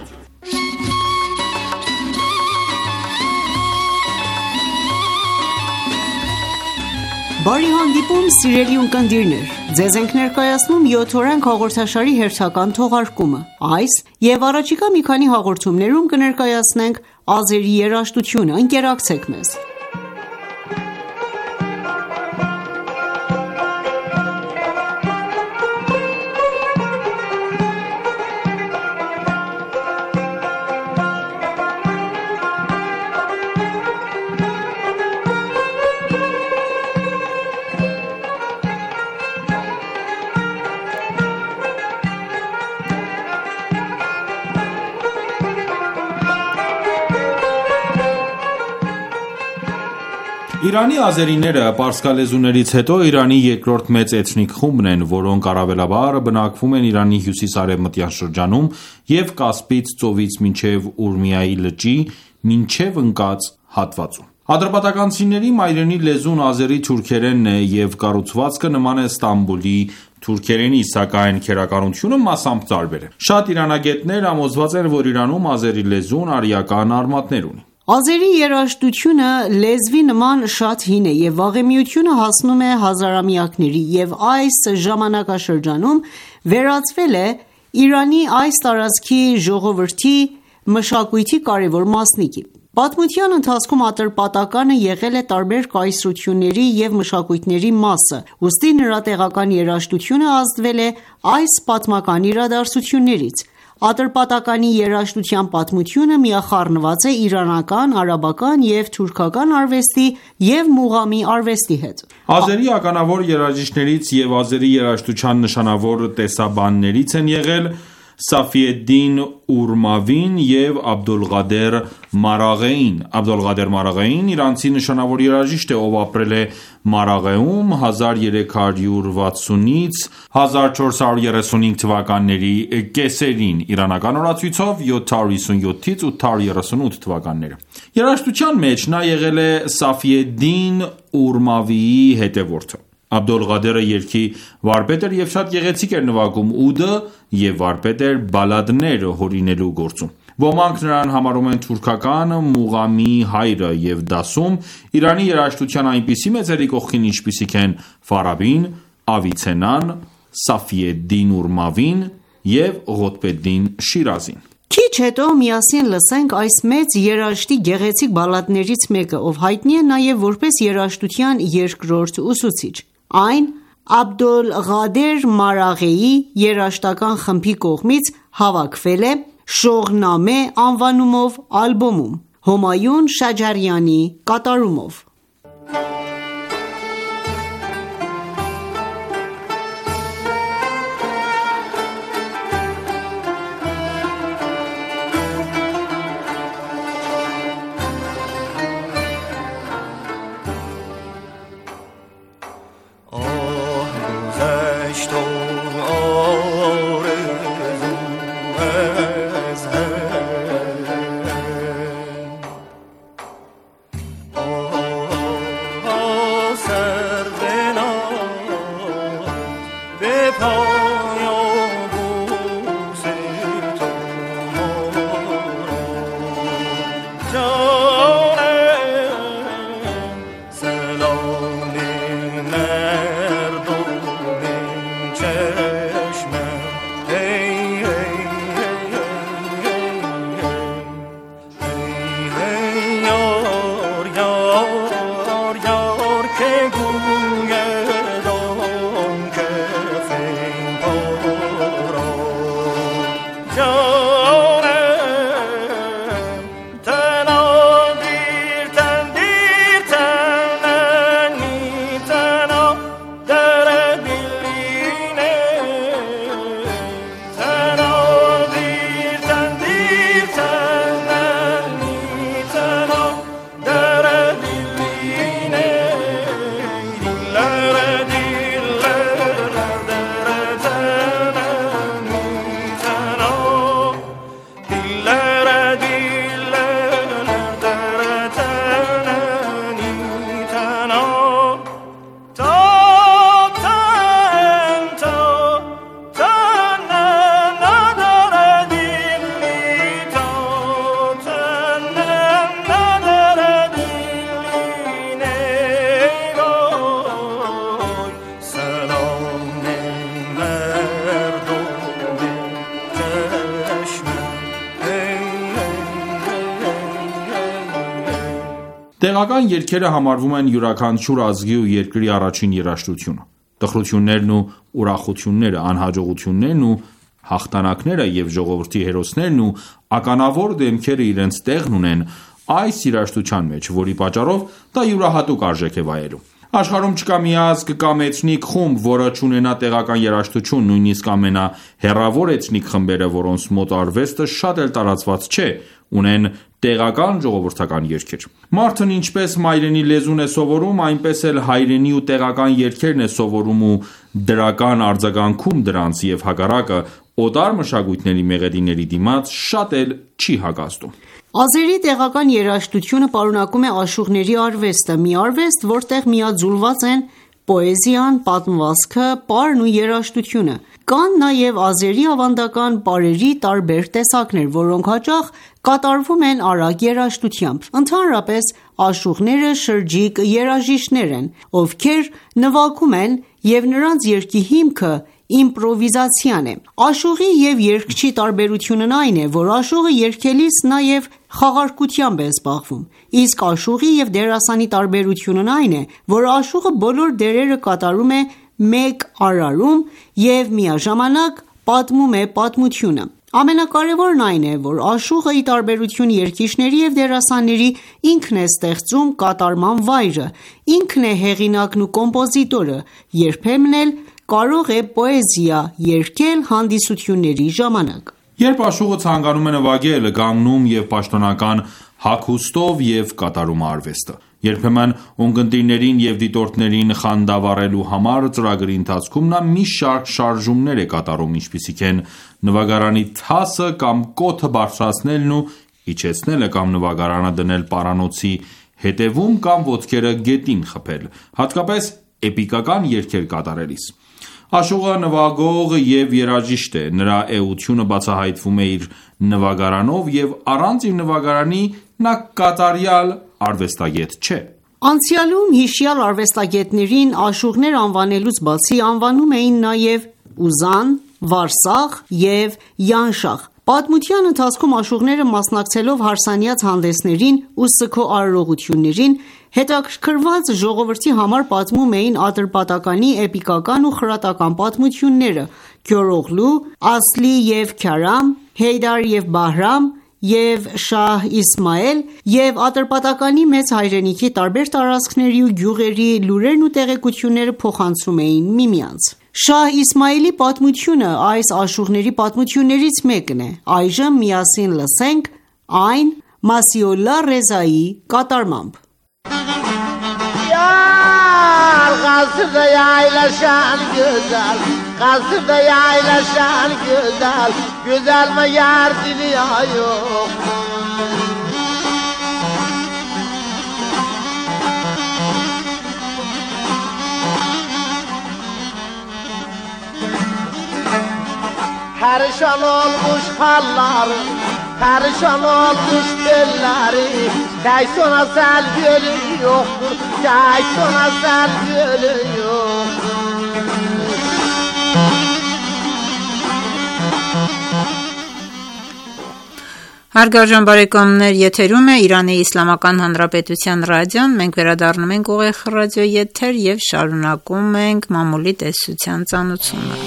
Բարի հանդիպում, սիրելի ունկնդիրներ, ձեզ ենք ներկայացնում յոթ օրանգ հաղորդաշարի հերթական թողարկումը։ Այս եւ առաջիկա մի քանի հաղորդումներում կներկայացնենք ազերի երաժշտությունը, ընկերակցեք մեզ։ Իրանի ազերիները պարսկալեզուներից հետո Իրանի երկրորդ մեծ էթնիկ խումբն են, որոնք առավելաբար բնակվում են Իրանի հյուսիս-արևմտյան շրջանում և Կասպից ծովից մինչև Ուրմիայի լճի մինչև ընկած հատվածում։ Ադրբետականցիների մայրենի լեզուն ազերի թուրքերենն է և կառուցվածքը նման է Ստամբուլի թուրքերենի, սակայն քերականությունը մասամբ տարբեր է։ Շատ իրանագետներ համոզված են, որ Իրանում ազերի լեզուն արիական արմատներ ունի։ Ազերի երաժշտությունը լեզվի նման շատ հին է և վաղեմիությունը հասնում է հազարամյակների և այս ժամանակաշրջանում վերածվել է Իրանի այս տարածքի ժողովրդի մշակույթի կարևոր մասնիկի։ Պատմության ընթացքում Ատրպատականը եղել է տարբեր կայսրությունների և մշակույթների մասը, ուստի նրա տեղական երաժշտությունը ազդվել է այս պատմական իրադարձություններից։ Ատրպատականի երաժշտության պատմությունը միախառնված է իրանական, արաբական և թուրքական արվեստի և մուղամի արվեստի հետ։ Ազերի ականավոր երաժիշտներից և ազերի երաժշտության նշանավոր տեսաբաններից են եղել Սաֆիեդդին Ուրմավին և Աբդոլղադեր Մարաղեին։ Աբդոլղադեր Մարաղեին իրանցի նշանավոր երաժիշտ է, ով ապրել է Մարաղեում հազար երեք հարյուր վաթսունից հազար չորս հարյուր երեսունհինգ թվականների կեսերին, իրանական օրացույցով յոթ հարյուր հիսունյոթից ութ հարյուր երեսունութ թվականները։ Երաժշտության մեջ նա եղել է Սաֆիեդդին Ուրմավիի հետևորդը։ Աբդոլղադերը երգի վարպետ էր և շատ գեղեցիկ էր նվագում ուդը և վարպետ էր բալադներ հորինելու գործում։ Ոմանք նրան համարում են թուրքական մուղամի հայրը և դասում Իրանի երաժշտության այնպիսի մեծերի կողքին, ինչպիսիք են Ֆարաբին, Ավիցեննան, Սաֆիեդդին Ուրմավին և Ղոթբեդդին Շիրազին։ Քիչ հետո միասին լսենք այս մեծ երաժշտի գեղեցիկ բալլադներից մեկը, ով հայտնի է նաև որպես երաժշտության երկրորդ ուսուցիչ։ Այն Աբդոլղադեր Մարաղեի երաժշտական խմբի կողմից հավաքվել է Շողնամե անվանումով ալբոմում՝ Հոմայուն Շաջարյանի կատարումով։ Տեղական երգերը համարվում են յուրաքանչյուր ազգի ու երկրի առաջին երաժշտությունը։ Տխրություններն ու ուրախությունները, անհաջողություններն ու հաղթանակները և ժողովրդի հերոսներն ու ականավոր դեմքերը իրենց տեղն ունեն այս երաժշտության մեջ, որի պատճառով դա յուրահատուկ արժեք է վայելում։ Աշխարհում չկա մի ազգ կամ էթնիկ խումբ, որը չունենա տեղական երաժշտություն, նույնիսկ ամենահեռավոր էթնիկ խմբերը, որոնց մոտ արվեստը շատ էլ տարածված չէ, ունեն տեղական ժողովրդական երգեր։ Մարդն ինչպես մայրենի լեզուն է սովորում, այնպես էլ հայրենի ու տեղական երգերն է սովորում ու դրական արձագանքում դրանց և հակառակը օտար մշակույթների մեղեդիների դիմաց շատ էլ չի հակազդում։ Ազերի տեղական երաժշտությունը պարունակում է աշուղների արվեստը, մի արվեստ, որտեղ միաձուլված են պոեզիան, պատմվածքը, պարն ու երաժշտությունը։ Կան նաև ազերի ավանդական պարերի տարբեր տեսակներ, որոնք հաճախ կատարվում են արագ երաժշտությամբ։ Ընդհանրապես, աշուղները շրջիկ երաժիշտներ են, ովքեր նվագում են, և նրանց երգի հիմքը իմպրովիզացիան է։ Աշուղի և երգչի տարբերությունն այն է, որ աշուղը երգելիս նաև խաղարկությամբ է զբաղվում, իսկ աշուղի և դերասանի տարբերությունն այն է, որ աշուղը բոլոր դերերը կատարում է մեկ արարում և միաժամանակ պատմում է պատմությունը։ Ամենակարևորն այն է, որ աշուղը, ի տարբերություն երգիչների և դերասանների, ինքն է ստեղծում կատարման վայրը, ինքն է հեղինակն ու կոմպոզիտորը, երբեմն էլ կարող է պոեզիա երգել հանդիսությունների ժամանակ։ Երբ աշուղը ցանկանում է նվագել, կանգնում և պաշտոնական հագուստով և կատարում է արվեստը։ Երբեմն ունկնդիրներին և դիտորդներին խանդավառելու համար ծրագրի ընթացքում նա մի շարք շարժումներ է կատարում, ինչպիսիք են նվագարանի թասը կամ կոթը բարձրացնելն ու իջեցնելը կամ նվագարանը դնել պարանոցի հետևում կամ ոտքերը գետին խփել, հատկապես էպիկական երգեր կատարելիս։ Աշուղը նվագող և երաժիշտ է, նրա էությունը բացահայտվում է իր նվագարանով և առանց իր նվագարանի նա կատարյալ արվեստագետ չէ։ Անցյալում հիշյալ արվեստագետներին աշուղներ անվանելուց բացի անվանում էին նաև Ուզան, Վարսաղ և Յանշաղ։ Պատմության ընթացքում աշուղները մասնակցելով հարսանյաց հանդեսներին ու սգո արարողություններին, հետաքրքրված ժողովրդի համար պատմում էին Ատրպատականի էպիկական ու խրատական պատմությունները՝ Քյորօղլու, Ասլի և Քարամ, Հեյդար և Բահրամ և Շահ Իսմայել և Ատրպատականի մեծ հայրենիքի տարբեր տարածքների ու գյուղերի լուրերն ու տեղեկությունները փոխանցում էին միմյանց։ Շահ Իսմայելի պատմությունը այս աշուղների պատմություններից մեկն է։ Այժմ միասին լսենք այն Մասիոլա Ռեզայի կատարմամբ։ Yar kasırda yaylaşan güzel, kasırda yaylaşan güzel, güzel mi yar dili yok. Perişan olmuş palları, perişan olmuş belleri, Kay sona sel gölü yoktur, kay sona sel gölü yoktur. Հարգարժան բարեկամներ, եթերում է Իրանի Իսլամական Հանրապետության ռադիոն, մենք վերադառնում ենք ուղիղ ռադիո եթեր և շարունակում ենք մամուլի տեսության ծանոթությունը։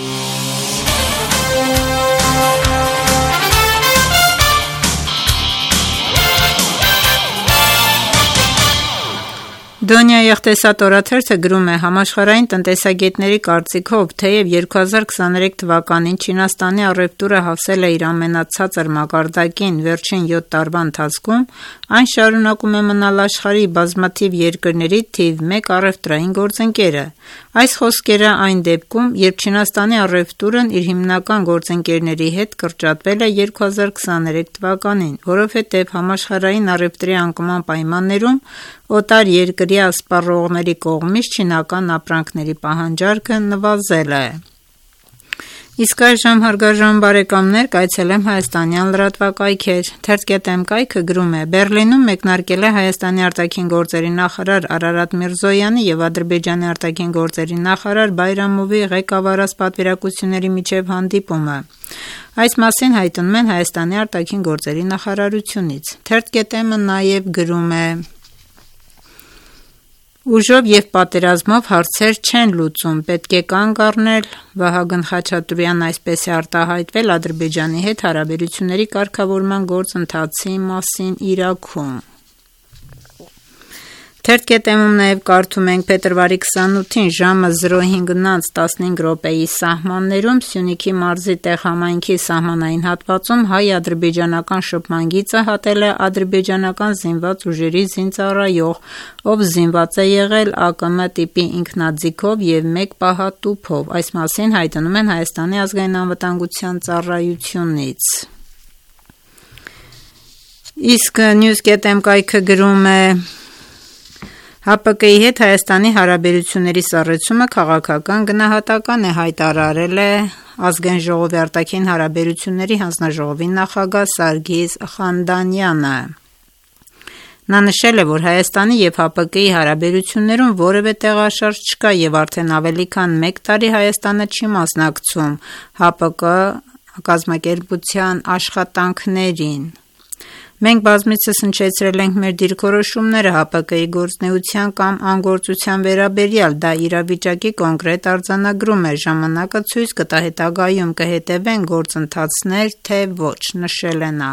Դոնյա Եղտեսատ օրաթերթը գրում է. համաշխարհային տնտեսագետների կարծիքով, թեև երկու հազար քսաներեք թվականին Չինաստանի առևտուրը հասել է իր ամենացածր մակարդակին վերջին յոթ տարվա ընթացքում, այն շարունակում է մնալ աշխարհի բազմաթիվ երկրների թիվ մեկ առևտրային գործընկերը։ Այս խոսքերը այն դեպքում, երբ Չինաստանի առևտուրն իր հիմնական գործընկերների հետ կրճատվել է երկու հազար քսաներեք թվականին, որովհետև համաշխարհային առևտրի անկման պայմաններում օտար երկրյա սպառողների կողմից չինական ապրանքների պահանջարկը նվազել է։ Իսկ այժմ հարգարժան բարեկամներ, կայցելեմ հայաստանյան լրատվակայքեր։ Թերթ.am կայքը գրում է. Բեռլինում մեկնարկել է Հայաստանի արտաքին գործերի նախարար Արարատ Միրզոյանի և Ադրբեջանի արտաքին գործերի նախարար Բայրամովի ղեկավարած պատվիրակությունների միջև հանդիպումը։ Այս մասին հայտնում են Հայաստանի արտաքին գործերի նախարարությունից։ Թերթ.am-ը նաև գրում է. Ուժով և պատերազմով հարցեր չեն լուծում, պետք է կանգ առնել, Վահագն Խաչատուրյանն այսպես է արտահայտվել Ադրբեջանի հետ հարաբերությունների կարգավորման գործընթացի մասին Իրաքում։ Թերթ.am-ում նաև կարդում ենք փետրվարի քսանութին ժամը զրո հինգ տասնհինգ րոպեի սահմաններում Սյունիքի մարզի Տեղ-համայնքի սահմանային հատվածում հայ-ադրբեջանական շփման գիծը հատել է ադրբեջանական զինված ուժերի զինծառայող, ով զինված է եղել A K M տիպի ինքնաձիգով և մեկ պահատուփով։ Այս մասին հայտնում են Հայաստանի ազգային անվտանգության ծառայությունից։ Իսկ News.am կայքը գրում է. H P K-ի հետ Հայաստանի հարաբերությունների սառեցումը քաղաքական գնահատական է, հայտարարել է Ազգային ժողովի արտաքին հարաբերությունների հանձնաժողովի նախագահ Սարգիս Խանդանյանը։ Նա նշել է, որ Հայաստանի և H P K-ի հարաբերություններում որևէ տեղաշարժ չկա և արդեն ավելի քան մեկ տարի Հայաստանը չի մասնակցում H P K կազմակերպության աշխատանքներին։ Մենք բազմիցս հնչեցրել ենք մեր դիրքորոշումները H P K-ի գործունեության կամ անգործության վերաբերյալ, դա իրավիճակի կոնկրետ արձանագրում է, ժամանակը ցույց կտա հետագայում կհետևեն գործընթացներ, թե ոչ, նշել է նա։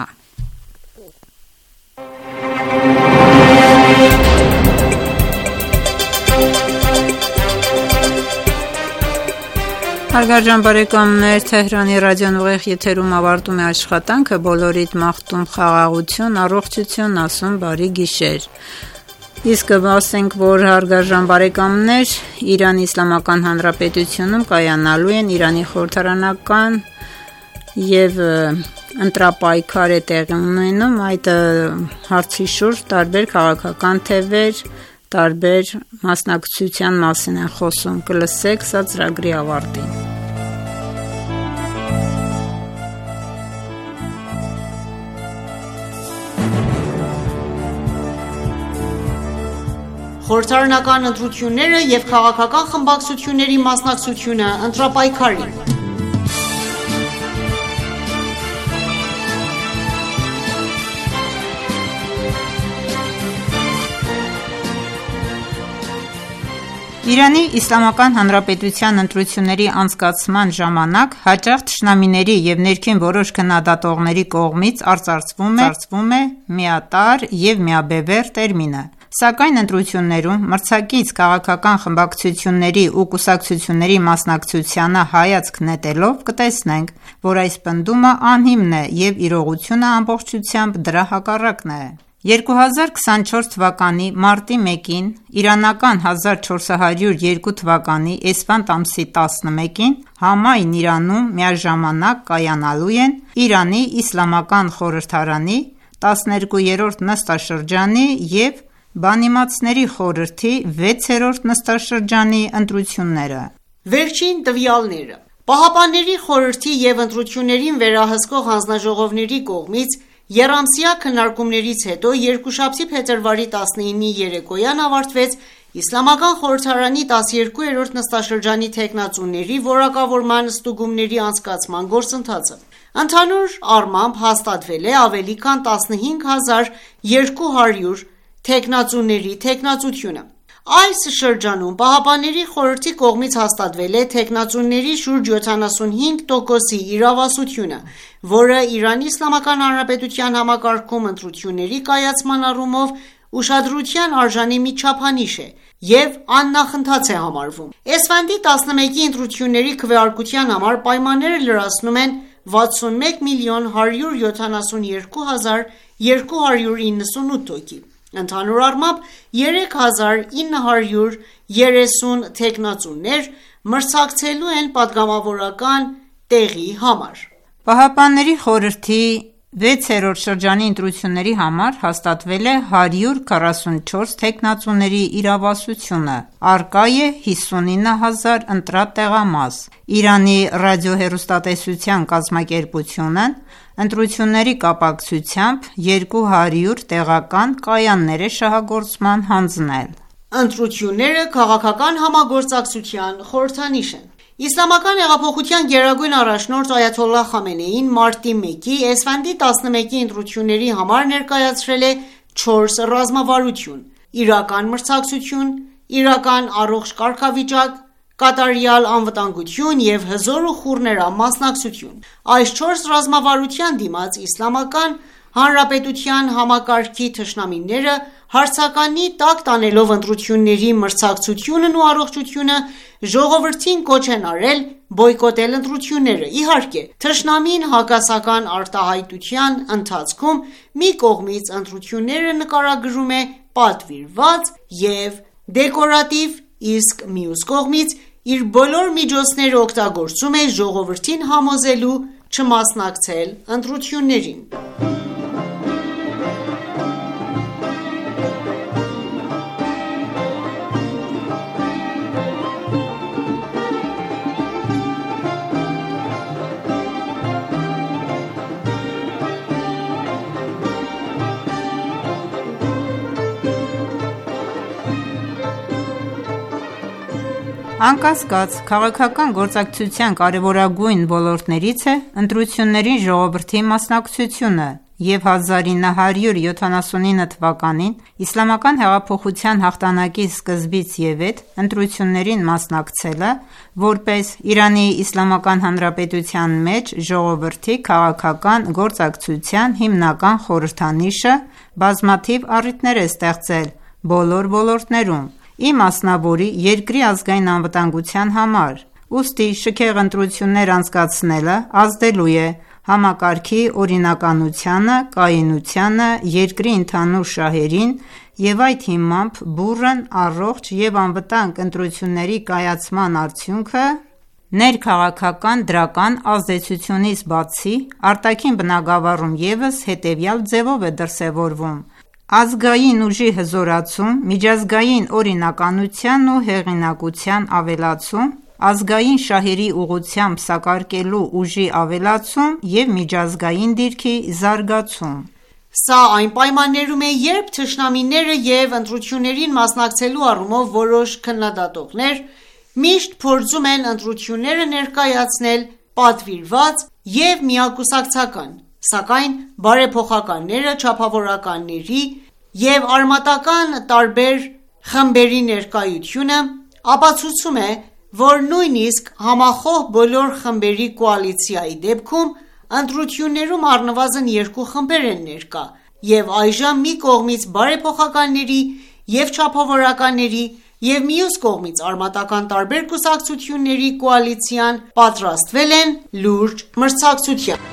Հարգարժան բարեկամներ, Թեհրանի ռադիոն ուղիղ եթերում ավարտում է աշխատանքը, բոլորիդ մաղթում խաղաղություն, առողջություն, ասում բարի գիշեր։ Իսկ ասենք, որ հարգարժան բարեկամներ, Իրանի Իսլամական Հանրապետությունում կայանալու են Իրանի խորհրդարանական և ընտրապայքար է տեղի ունենում, այդ հարցի շուրջ տարբեր քաղաքական թևեր տարբեր մասնակցության մասին են խոսում, կլսեք սա ծրագրի ավարտին։ Խորհրդարանական ընտրությունները և քաղաքական խմբակցությունների մասնակցությունը ընտրապայքարին։ Իրանի Իսլամական Հանրապետության ընտրությունների անցկացման ժամանակ հաճախ թշնամիների և ներքին որոշ քննադատողների կողմից արծարծվում է միատարր և միաբևեռ տերմինը, սակայն ընտրություններում մրցակից քաղաքական խմբակցությունների ու կուսակցությունների մասնակցությանը հայացք նետելով կտեսնենք, որ այս պնդումը անհիմն է և իրողությունը ամբողջությամբ դրա հակառակն է: երկու հազար քսանչորս թվականի մարտի մեկին իրանական հազար չորս հարյուր երկու թվականի էսֆանդ ամսի տասնմեկին համայն Իրանում միաժամանակ կայանալու են Իրանի Իսլամական խորհրդարանի տասներկուերորդ նստաշրջանի և Բանիմացների խորհրդի վեցերորդ նստաշրջանի ընտրությունները: Վերջին տվյալները Պահապանների խորհրդի և ընտրություններին վերահսկող հանձնաժողովների կողմից եռամսյա քննարկումներից հետո երկուշաբթի փետրվարի տասնինի երեկոյան ավարտվեց Իսլամական խորհրդարանի տասներկուերորդ նստաշրջանի թեկնածուների որակավորման ստուգումների անցկացման գործընթացը: Ընդհանուր առմամբ հաստատվել է ավելի քան տասնհինգ հազար երկու հարյուր թեկնածուների թեկնածությունը: Այս շրջանում Պահապանների խորհրդի կողմից հաստատվել է թեկնածուների շուրջ յոթանասունհինգ տոկոսի իրավասությունը, որը Իրանի Իսլամական Հանրապետության համակարգում ընտրությունների կայացման առումով ուշադրության արժանի մի չափանիշ է և աննախընթաց է համարվում: Էսֆանդի տասնմեկի ընտրությունների քվեարկության համար պայմանները լրացնում են վաթսունմեկ միլիոն հարյուր յոթանասունյոթ հազար երկու հարյուր իննսունութ հոգի: Ընդհանուր առմամբ երեք հազար ինը հարյուր երեսուն թեկնածուներ մրցակցելու են պատգամավորական տեղի համար: Պահապանների խորհրդի վեցերորդ շրջանի ընտրությունների համար հաստատվել է հարյուր քառասունչորս թեկնածուների իրավասությունը: Առկա է հիսունինը հազար ընտրատեղամաս: Իրանի ռադիոհեռուստատեսության կազմակերպությունն ընտրությունների կապակցությամբ երկու հարյուր տեղական կայաններ է շահագործման հանձնել: Ընտրությունները քաղաքական համագործակցության խորհրդանիշ են: Իսլամական հեղափոխության գերագույն առաջնորդ այաթոլլահ Խամենեին մարտի մեկի էսֆանդի տասնմեկի ընտրությունների համար ներկայացրել է չորս ռազմավարություն՝ իրական մրցակցություն, իրական առողջ կարգավիճակ, կատարյալ անվտանգություն և հզոր ու խուռներամ մասնակցություն: Այս չորս ռազմավարության դիմաց Իսլամական Հանրապետության համակարգի թշնամիները հարցականի տակ տանելով ընտրությունների մրցակցությունն ու առողջությունը ժողովրդին կոչ են արել բոյկոտել ընտրությունները: Իհարկե թշնամին հակասական արտահայտության ընթացքում մի կողմից ընտրությունները նկարագրում է պատվիրված և դեկորատիվ, իսկ մյուս կողմից իր բոլոր միջոցները օգտագործում է ժողովրդին համոզելու չմասնակցել ընտրություններին: Անկասկած, քաղաքական գործակցության կարևորագույն ոլորտներից է ընտրություններին ժողովրդի մասնակցությունը և հազար ինը հարյուր յոթանասունինը թվականին Իսլամական հեղափոխության հաղթանակի սկզբից ի վեր ընտրություններին մասնակցելը, որպես Իրանի Իսլամական Հանրապետության մեջ ժողովրդի քաղաքական գործակցության հիմնական խորհրդանիշը, բազմաթիվ առիթներ է ստեղծել բոլոր ոլորտներում, ի մասնավորի երկրի ազգային անվտանգության համար: Ուստի շքեղ ընտրություններ անցկացնելը ազդելու է համակարգի օրինականությանը, կայունությանը, երկրի ընդհանուր շահերին և այդ հիմամբ բուռն, առողջ և անվտանգ ընտրությունների կայացման արդյունքը ներքաղաքական դրական ազդեցությունից բացի արտաքին բնագավառում ևս հետևյալ ձևով է դրսևորվում՝ ազգային ուժի հզորացում, միջազգային օրինականության ու հեղինակության ավելացում, ազգային շահերի ուղղությամբ սակարկելու ուժի ավելացում և միջազգային դիրքի զարգացում: Սա այն պայմաններում է, երբ թշնամիները և ընտրություններին մասնակցելու առումով որոշ քննադատողներ միշտ փորձում են ընտրությունները ներկայացնել պատվիրված և միակուսակցական, սակայն բարեփոխականները չափավորականների և արմատական տարբեր խմբերի ներկայությունը ապացուցում է, որ նույնիսկ համախոհ բոլոր խմբերի կոալիցիայի դեպքում ընտրություններում առնվազն երկու խմբեր են ներկա, և այժմ մի կողմից բարեփոխականների և չափավորականների և մյուս կողմից արմատական տարբեր կուսակցությունների կոալիցիան պատրաստվել են լուրջ մրցակցության: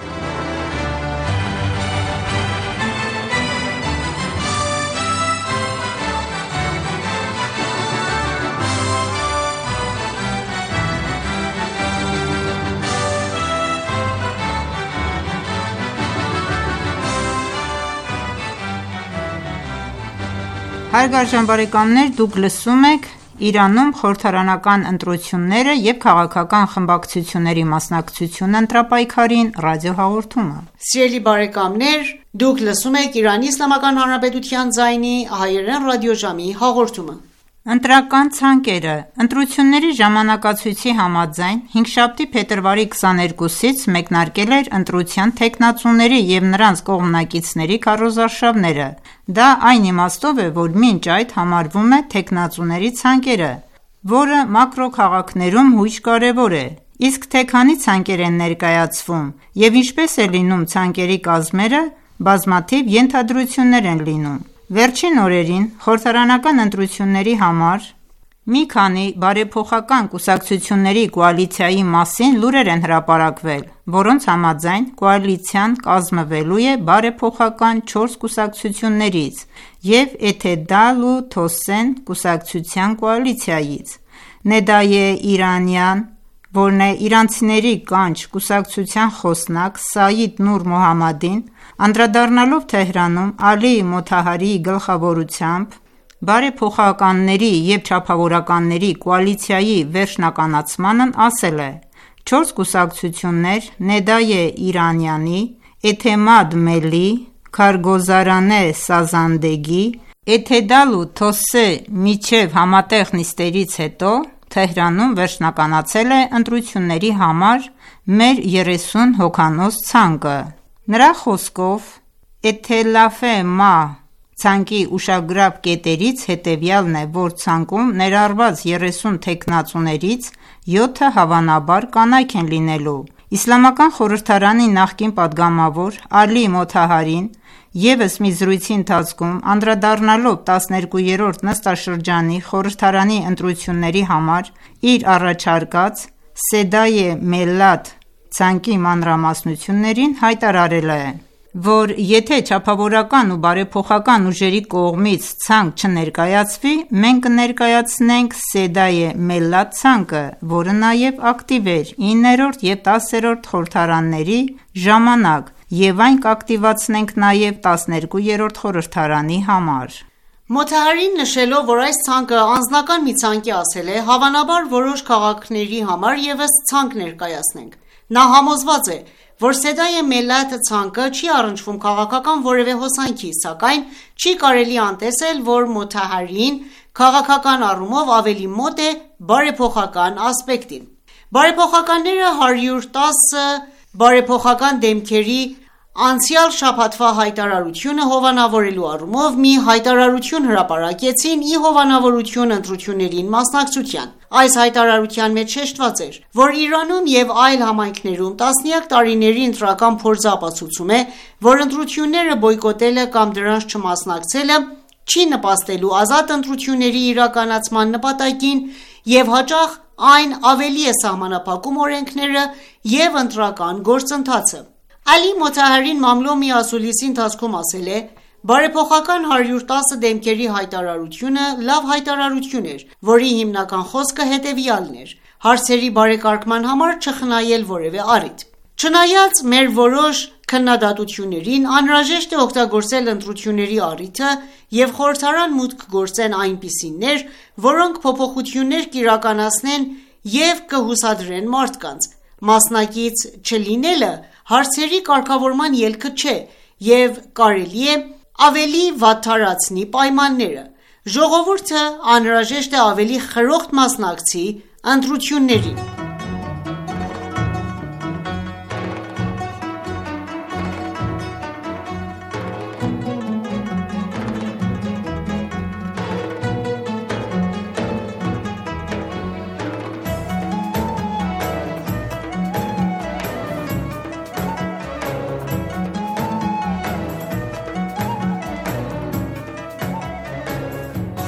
Հարգարժան բարեկամներ, դուք լսում եք «Իրանում խորհրդարանական ընտրությունները և քաղաքական խմբակցությունների մասնակցությունը ընտրապայքարին» ռադիոհաղորդումը: Սիրելի բարեկամներ, դուք լսում եք «Իրանի Իսլամական Հանրապետության ձայնի» հայերեն ռադիոժամի հաղորդումը: Ընտրական ցանկերը Ընտրությունների ժամանակացույցի համաձայն, հինգշաբթի, փետրվարի քսաներկուսից մեկնարկել էր ընտրության թեկնածուների և նրանց կողմնակիցների քարոզարշավները: Դա այն իմաստով է, որ մինչ այդ համարվում է թեկնածուների ցանկերը, որը մակրոքաղաքներում հույժ կարևոր է: Իսկ թե քանի ցանկեր են ներկայացվում և ինչպես է լինում ցանկերի կազմերը, բազմաթիվ ենթադրություններ են լինում: Վերջին օրերին խորհրդարանական ընտրությունների համար մի քանի բարեփոխական կուսակցությունների կոալիցիայի մասին լուրեր են հրապարակվել, որոնց համաձայն կոալիցիան կազմվելու է բարեփոխական չորս կուսակցություններից և «Էթեդալ ու Թոսեն» կուսակցության կոալիցիայից: «Նեդայե Իրանյան», որն է «Իրանցիների կանչ» կուսակցության խոսնակ Սաիդ Նուր Մոհամմադին, անդրադառնալով Թեհրանում Ալի Մոթահարիի գլխավորությամբ բարեփոխականների և չափավորականների կոալիցիայի վերջնականացմանն ասել է. «Չորս կուսակցություններ Նեդայե Իրանյանի, Էթեմադ Մելի, Քարգոզարանե Սազանդեգի, Էթեդալ ու Թոսե միջև համատեղ նիստերից հետո Թեհրանում վերջնականացել է ընտրությունների համար մեր երեսուն հոգանոց ցանկը»: Նրա խոսքով «Էթելաֆե Մահ» ցանկի ուշագրավ կետերից հետևյալն է, որ ցանկում ներառված երեսուն թեկնածուներից յոթը հավանաբար կանայք են լինելու: Իսլամական խորհրդարանի նախկին պատգամավոր Ալի Մոթահարին ևս մի զրույցի ընթացքում անդրադառնալով տասներկուերորդ նստաշրջանի խորհրդարանի ընտրությունների համար իր առաջարկած «Սեդայե Մելլաթ» ցանկի մանրամասնություններին հայտարարել է, որ եթե չափավորական ու բարեփոխական ուժերի կողմից ցանկ չներկայացվի, մենք կներկայացնենք «Սեդայե Մելլաթ» ցանկը, որը նաև ակտիվ էր իններորդ և տասներորդ խորհրդարանների ժամանակ և այն կակտիվացնենք նաև տասներկուերորդ խորհրդարանի համար: Մոթահարին նշելով, որ այս ցանկը անձնական մի ցանկ է, ասել է. «Հավանաբար որոշ քաղաքների համար ևս ցանկ ներկայացնենք»: Նա համոզված է, որ «Սեդայե Մելլաթ» ցանկը չի առնչվում քաղաքական որևէ հոսանքի, սակայն չի կարելի անտեսել, որ Մոթահարին քաղաքական առումով ավելի մոտ է բարեփոխական ասպեկտին: Բարեփոխականները հարյուր տասը բարեփոխական դեմքերի անցյալ շաբաթվա հայտարարությունը հովանավորելու առումով մի հայտարարություն հրապարակեցին ի հովանավորություն ընտրություններին մասնակցության: Այս հայտարարության մեջ շեշտված էր, որ Իրանում և այլ համայնքներում տասնյակ տարիների ընտրական փորձը ապացուցում է, որ ընտրությունները բոյկոտելը կամ դրանց չմասնակցելը չի նպաստելու ազատ ընտրությունների իրականացման նպատակին և հաճախ այն ավելի է սահմանափակում օրենքները և ընտրական գործընթացը: Ալի Մոթահարին մամլո մի ասուլիսի ընթացքում ասել է. «Բարեփոխական հարյուր տասը դեմքերի հայտարարությունը լավ հայտարարություն էր, որի հիմնական խոսքը հետևյալն էր՝ հարցերի բարեկարգման համար չխնայել որևէ առիթ: Չնայած մեր որոշ քննադատություններին, անհրաժեշտ է օգտագործել ընտրությունների առիթը և խորհրդարան մուտք գործեն այնպիսիներ, որոնք փոփոխություններ կիրականացնեն և կհուսադրեն մարդկանց: Մասնակից չլինելը հարցերի կարգավորման ելքը չէ և կարելի է ավելի վատթարացնի պայմանները: Ժողովուրդը անհրաժեշտ է ավելի խրոխտ մասնակցի ընտրություններին»: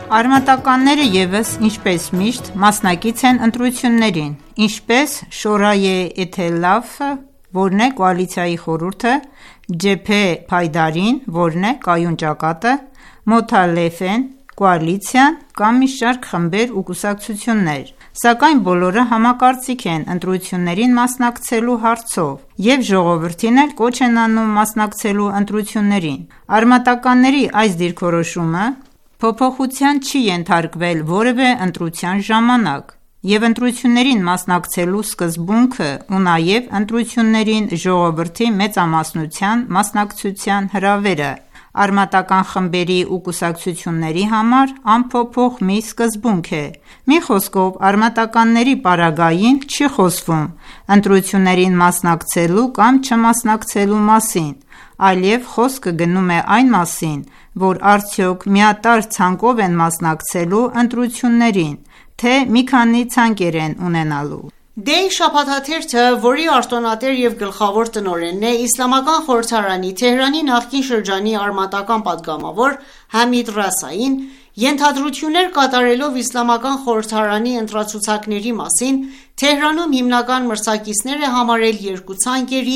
Արմատականները ևս, ինչպես միշտ, մասնակից են ընտրություններին, ինչպես Շորայե Էթելաֆը, որն է կոալիցիայի խորհուրդը, Ջեփե Փայդարին, որն է կայուն ճակատը, Մոթալեֆեն, կոալիցիան կամ մի շարք խմբեր ու կուսակցություններ, սակայն բոլորը համակարծիք են ընտրություններին մասնակցելու հարցով և ժողովրդին էլ կոչ են անում մասնակցելու ընտրություններին։ Արմատականների այս դիրքորոշումը փոփոխության չի ենթարկվել որևէ ընտրության ժամանակ, և ընտրություններին մասնակցելու սկզբունքը ու նաև ընտրություններին ժողովրդի մեծամասնության մասնակցության հրավերը արմատական խմբերի ու կուսակցությունների համար անփոփոխ մի սկզբունք է։ Մի խոսքով, արմատականների պարագային չի խոսվում ընտրություններին մասնակցելու կամ չմասնակցելու մասին, այլև խոսքը գնում է այն մասին, որ արդյոք միատարր ցանկով են մասնակցելու ընտրություններին, թե մի քանի ցանկեր են ունենալու։ Day շաբաթաթերթը, որի արտոնատեր և գլխավոր տնօրենն է Իսլամական խորհրդարանի Թեհրանի նախկին շրջանի արմատական պատգամավոր Համիդ Ռասային, ենթադրություններ կատարելով Իսլամական խորհրդարանի ընտրացուցակների մասին, Թեհրանում հիմնական մրցակիցներ է համարել երկու ցանկերի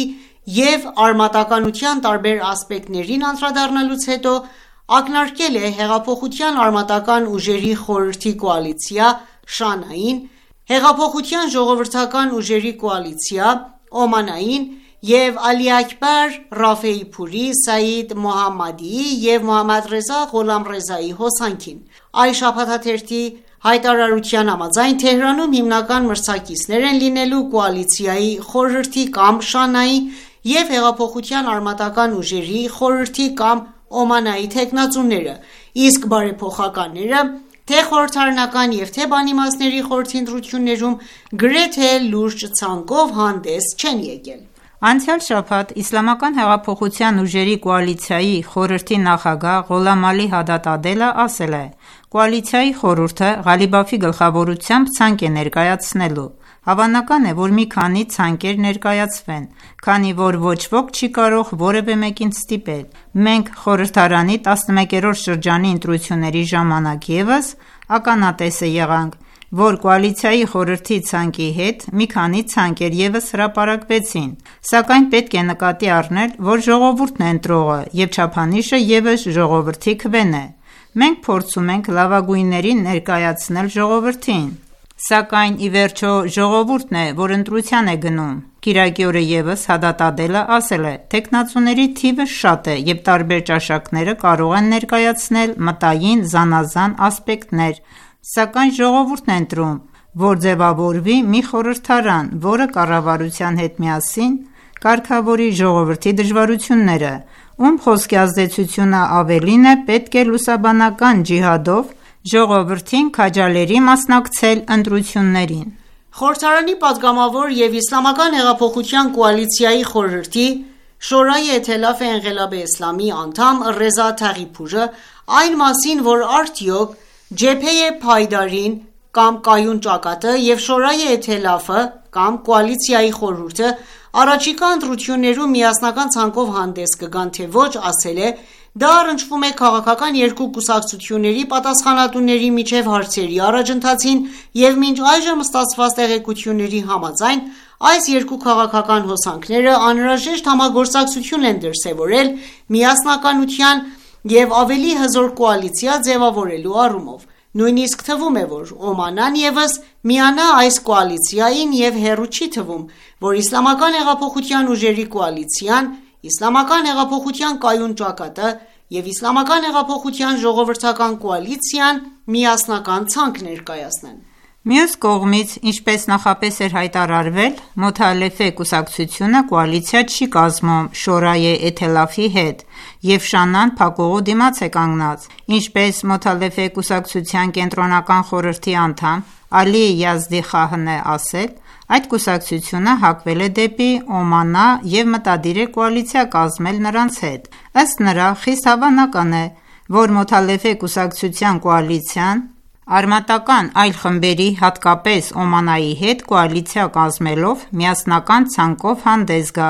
և արմատականության տարբեր ասպեկտներին անդրադառնալուց հետո ակնարկել է Հեղափոխության արմատական ուժերի խորհրդի կոալիցիա Շանային, Հեղափոխության ժողովրդական ուժերի կոալիցիա Օմանային և Ալի Ռաֆեիփուրի, Սայիդ Մոհամմադիի և Մոհամմադ Ռեզա Ղոլամռեզայի հոսանքին։ Այս շաբաթաթերթի հայտարարության համաձայն Թեհրանում հիմնական մրցակիցներ են լինելու կոալիցիայի խորհրդի կամ Շանայի և Հեղափոխության արմատական ուժերի խորհրդի կամ Օմանայի թեկնածուները, իսկ բարեփոխականները թե խորհրդարանական և թե բանիմացների խորհրդի ընտրություններում գրեթե լուրջ ցանկով հանդես չեն եկել։ Անցյալ շաբաթ Իսլամական հեղափոխության ուժերի կոալիցիայի խորհրդի նախագահ Ղոլամ Ալի Հադադ Ադելը ասել է. «Կոալիցիայի խորհուրդը Ղալիբաֆի գլխավորությամբ ցանկ է ներկայացնելու։ Հավանական է, որ մի քանի ցանկեր ներկայացվեն, քանի որ ոչ ոք չի կարող որևէ մեկին ստիպել։ Մենք խորհրդարանի տասնմեկերորդ շրջանի ընտրությունների ժամանակ ևս ականատես եղանք, որ կոալիցիայի խորհրդի ցանկի հետ մի քանի ցանկեր ևս հրապարակվեցին, սակայն պետք է նկատի առնել, որ ժողովուրդն է ընտրողը և չափանիշը ևս ժողովրդի քվեն է։ Մենք փորձում ենք լավագույններին ներկայացնել ժողովրդին, սակայն ի վերջո ժողովուրդն է, որ ընտրության է գնում»։ Կիրակի օրը ևս Հադադ Ադելը ասել է. «Թեկնածուների թիվը շատ է և տարբեր ճաշակները կարող են ներկայացնել մտային զանազան ասպեկտներ, սակայն ժողովուրդն է ընտրում, որ ձևավորվի մի խորհրդարան, որը կառավարության հետ միասին կարգավորի ժողովրդի դժվարությունները, ում խոսքի ազդեցությունը ավելին է, պետք է լուսաբանական ջիհադով ժողովրդին քաջալերի մասնակցել ընտրություններին»։ Խորհրդարանի պատգամավոր և Իսլամական հեղափոխության կոալիցիայի խորհրդի Շորայե Էթելաֆ Էնղելաբ Էսլամի անդամ Ռեզա Թաղիփուրը այն մասին, որ արդյոք Ջեփե Փայդարին կամ կայուն ճակատը և Շորայե Էթելաֆը կամ կոալիցիայի խորհուրդը առաջիկա ընտրություններում միասնական ցանկով հանդես կգան թե ոչ, ասել է. «Դա առնչվում է քաղաքական երկու կուսակցությունների պատասխանատուների միջև հարցերի առաջընթացին և մինչ այժմ ստացված տեղեկությունների համաձայն այս երկու քաղաքական հոսանքները անհրաժեշտ համագործակցություն են դրսևորել միասնականության և ավելի հզոր կոալիցիա ձևավորելու առումով։ Նույնիսկ թվում է, որ Օմանան ևս միանա այս կոալիցիային և հեռու չի թվում, որ Իսլամական հեղափոխության ուժերի կոալիցիան, Իսլամական հեղափոխության կայուն ճակատը և Իսլամական հեղափոխության ժողովրդական կոալիցիան միասնական ցանկ ներկայացնեն»։ Մյուս կողմից, ինչպես նախապես էր հայտարարվել, Մոթալեֆե կուսակցությունը կոալիցիա չի կազմում Շորայե Էթելաֆի հետ, և Շանան փակուղու դիմաց է կանգնած։ Ինչպես Մոթալեֆե կուսակցության կենտրոնական խորհրդի անդամ Ալի Յազդի Խահն է ասել, այդ կուսակցությունը հակվել է դեպի Օմանա և մտադիր է կոալիցիա կազմել նրանց հետ։ Ըստ նրա, խիստ հավանական է, որ Մոթալեֆե կուսակցության կոալիցիան արմատական այլ խմբերի, հատկապես Օմանայի հետ կոալիցիա կազմելով միասնական ցանկով հանդես գա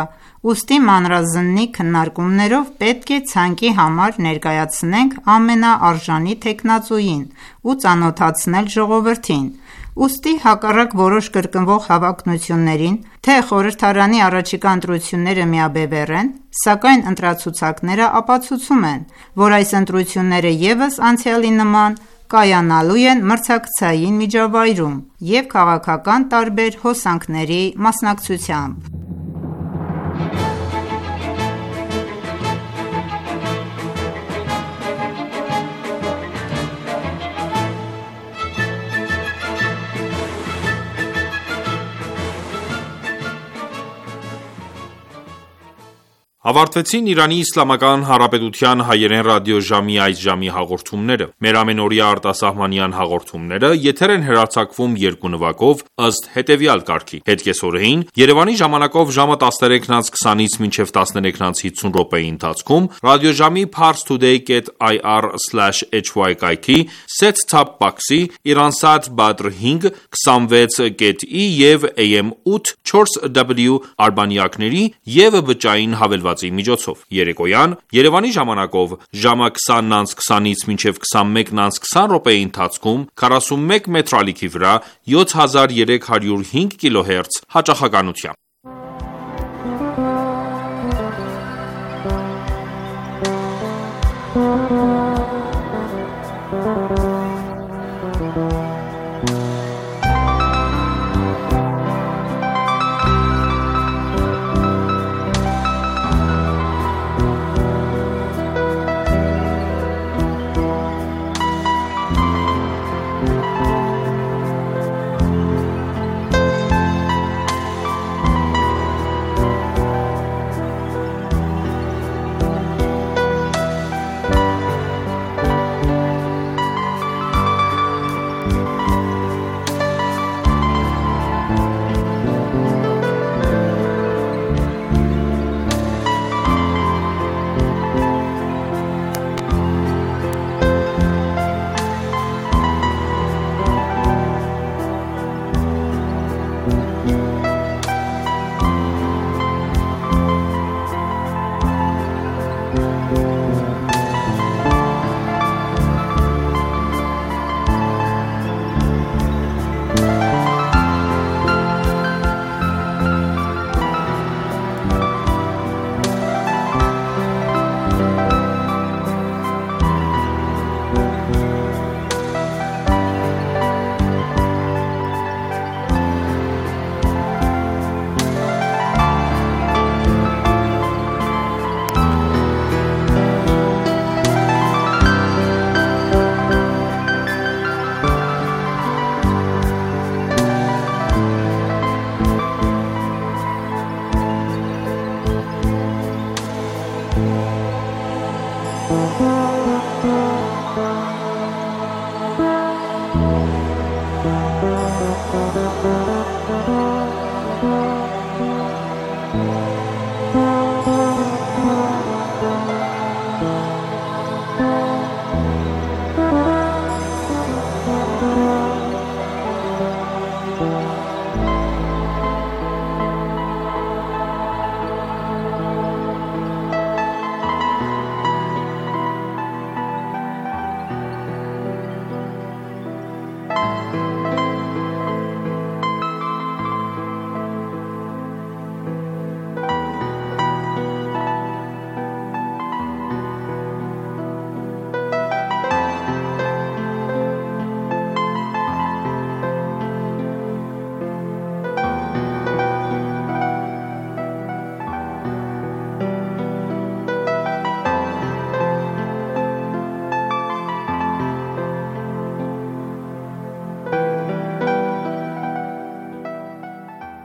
Ուստի մանրազննի քննարկումներով պետք է ցանկի համար ներկայացնենք ամենաարժանի թեկնածուին ու ծանոթացնել ժողովրդին։ Ուստի հակառակ որոշ կրկնվող հավակնություններին, թե խորհրդարանի առաջիկա ընտրությունները միաբևեռ են, սակայն ընտրացուցակները ապացուցում են, որ այս ընտրությունները ևս անցյալի նման կայանալու են մրցակցային միջավայրում և քաղաքական տարբեր հոսանքների մասնակցությամբ։ Ավարտվեցին Իրանի Իսլամական Հանրապետության հայերեն ռադիոժամի այս ժամի հաղորդումները։ Մեր ամենօրյա արտասահմանյան հաղորդումները եթեր են հեռարձակվում երկու նվագով ըստ հետևյալ կարգի։ Հետկեսօրեին Երևանի ժամանակով ժամը տասներեքն անց քսանից մինչև տասներեքն անց հիսուն րոպեի ընթացքում ռադիոժամի parstoday dot i r slash h y կայքի set-top box-ի Iransat Badr հինգ քսանվեց կետ ի և A M ութ չորս W արբանյակների և բջջային հավելվածի միջոցով։ Երեկոյան Երևանի ժամանակով ժամը քսանն անց քսանից մինչև քսանմեկն անց քսան րոպեի ընթացքում քառասունմեկ մետր ալիքի վրա յոթ հազար երեք հարյուր հինգ կիլոհերց հաճախականությամբ։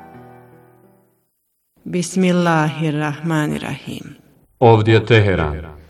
Bismillahirrahmanirrahim. Ovdje Teheran,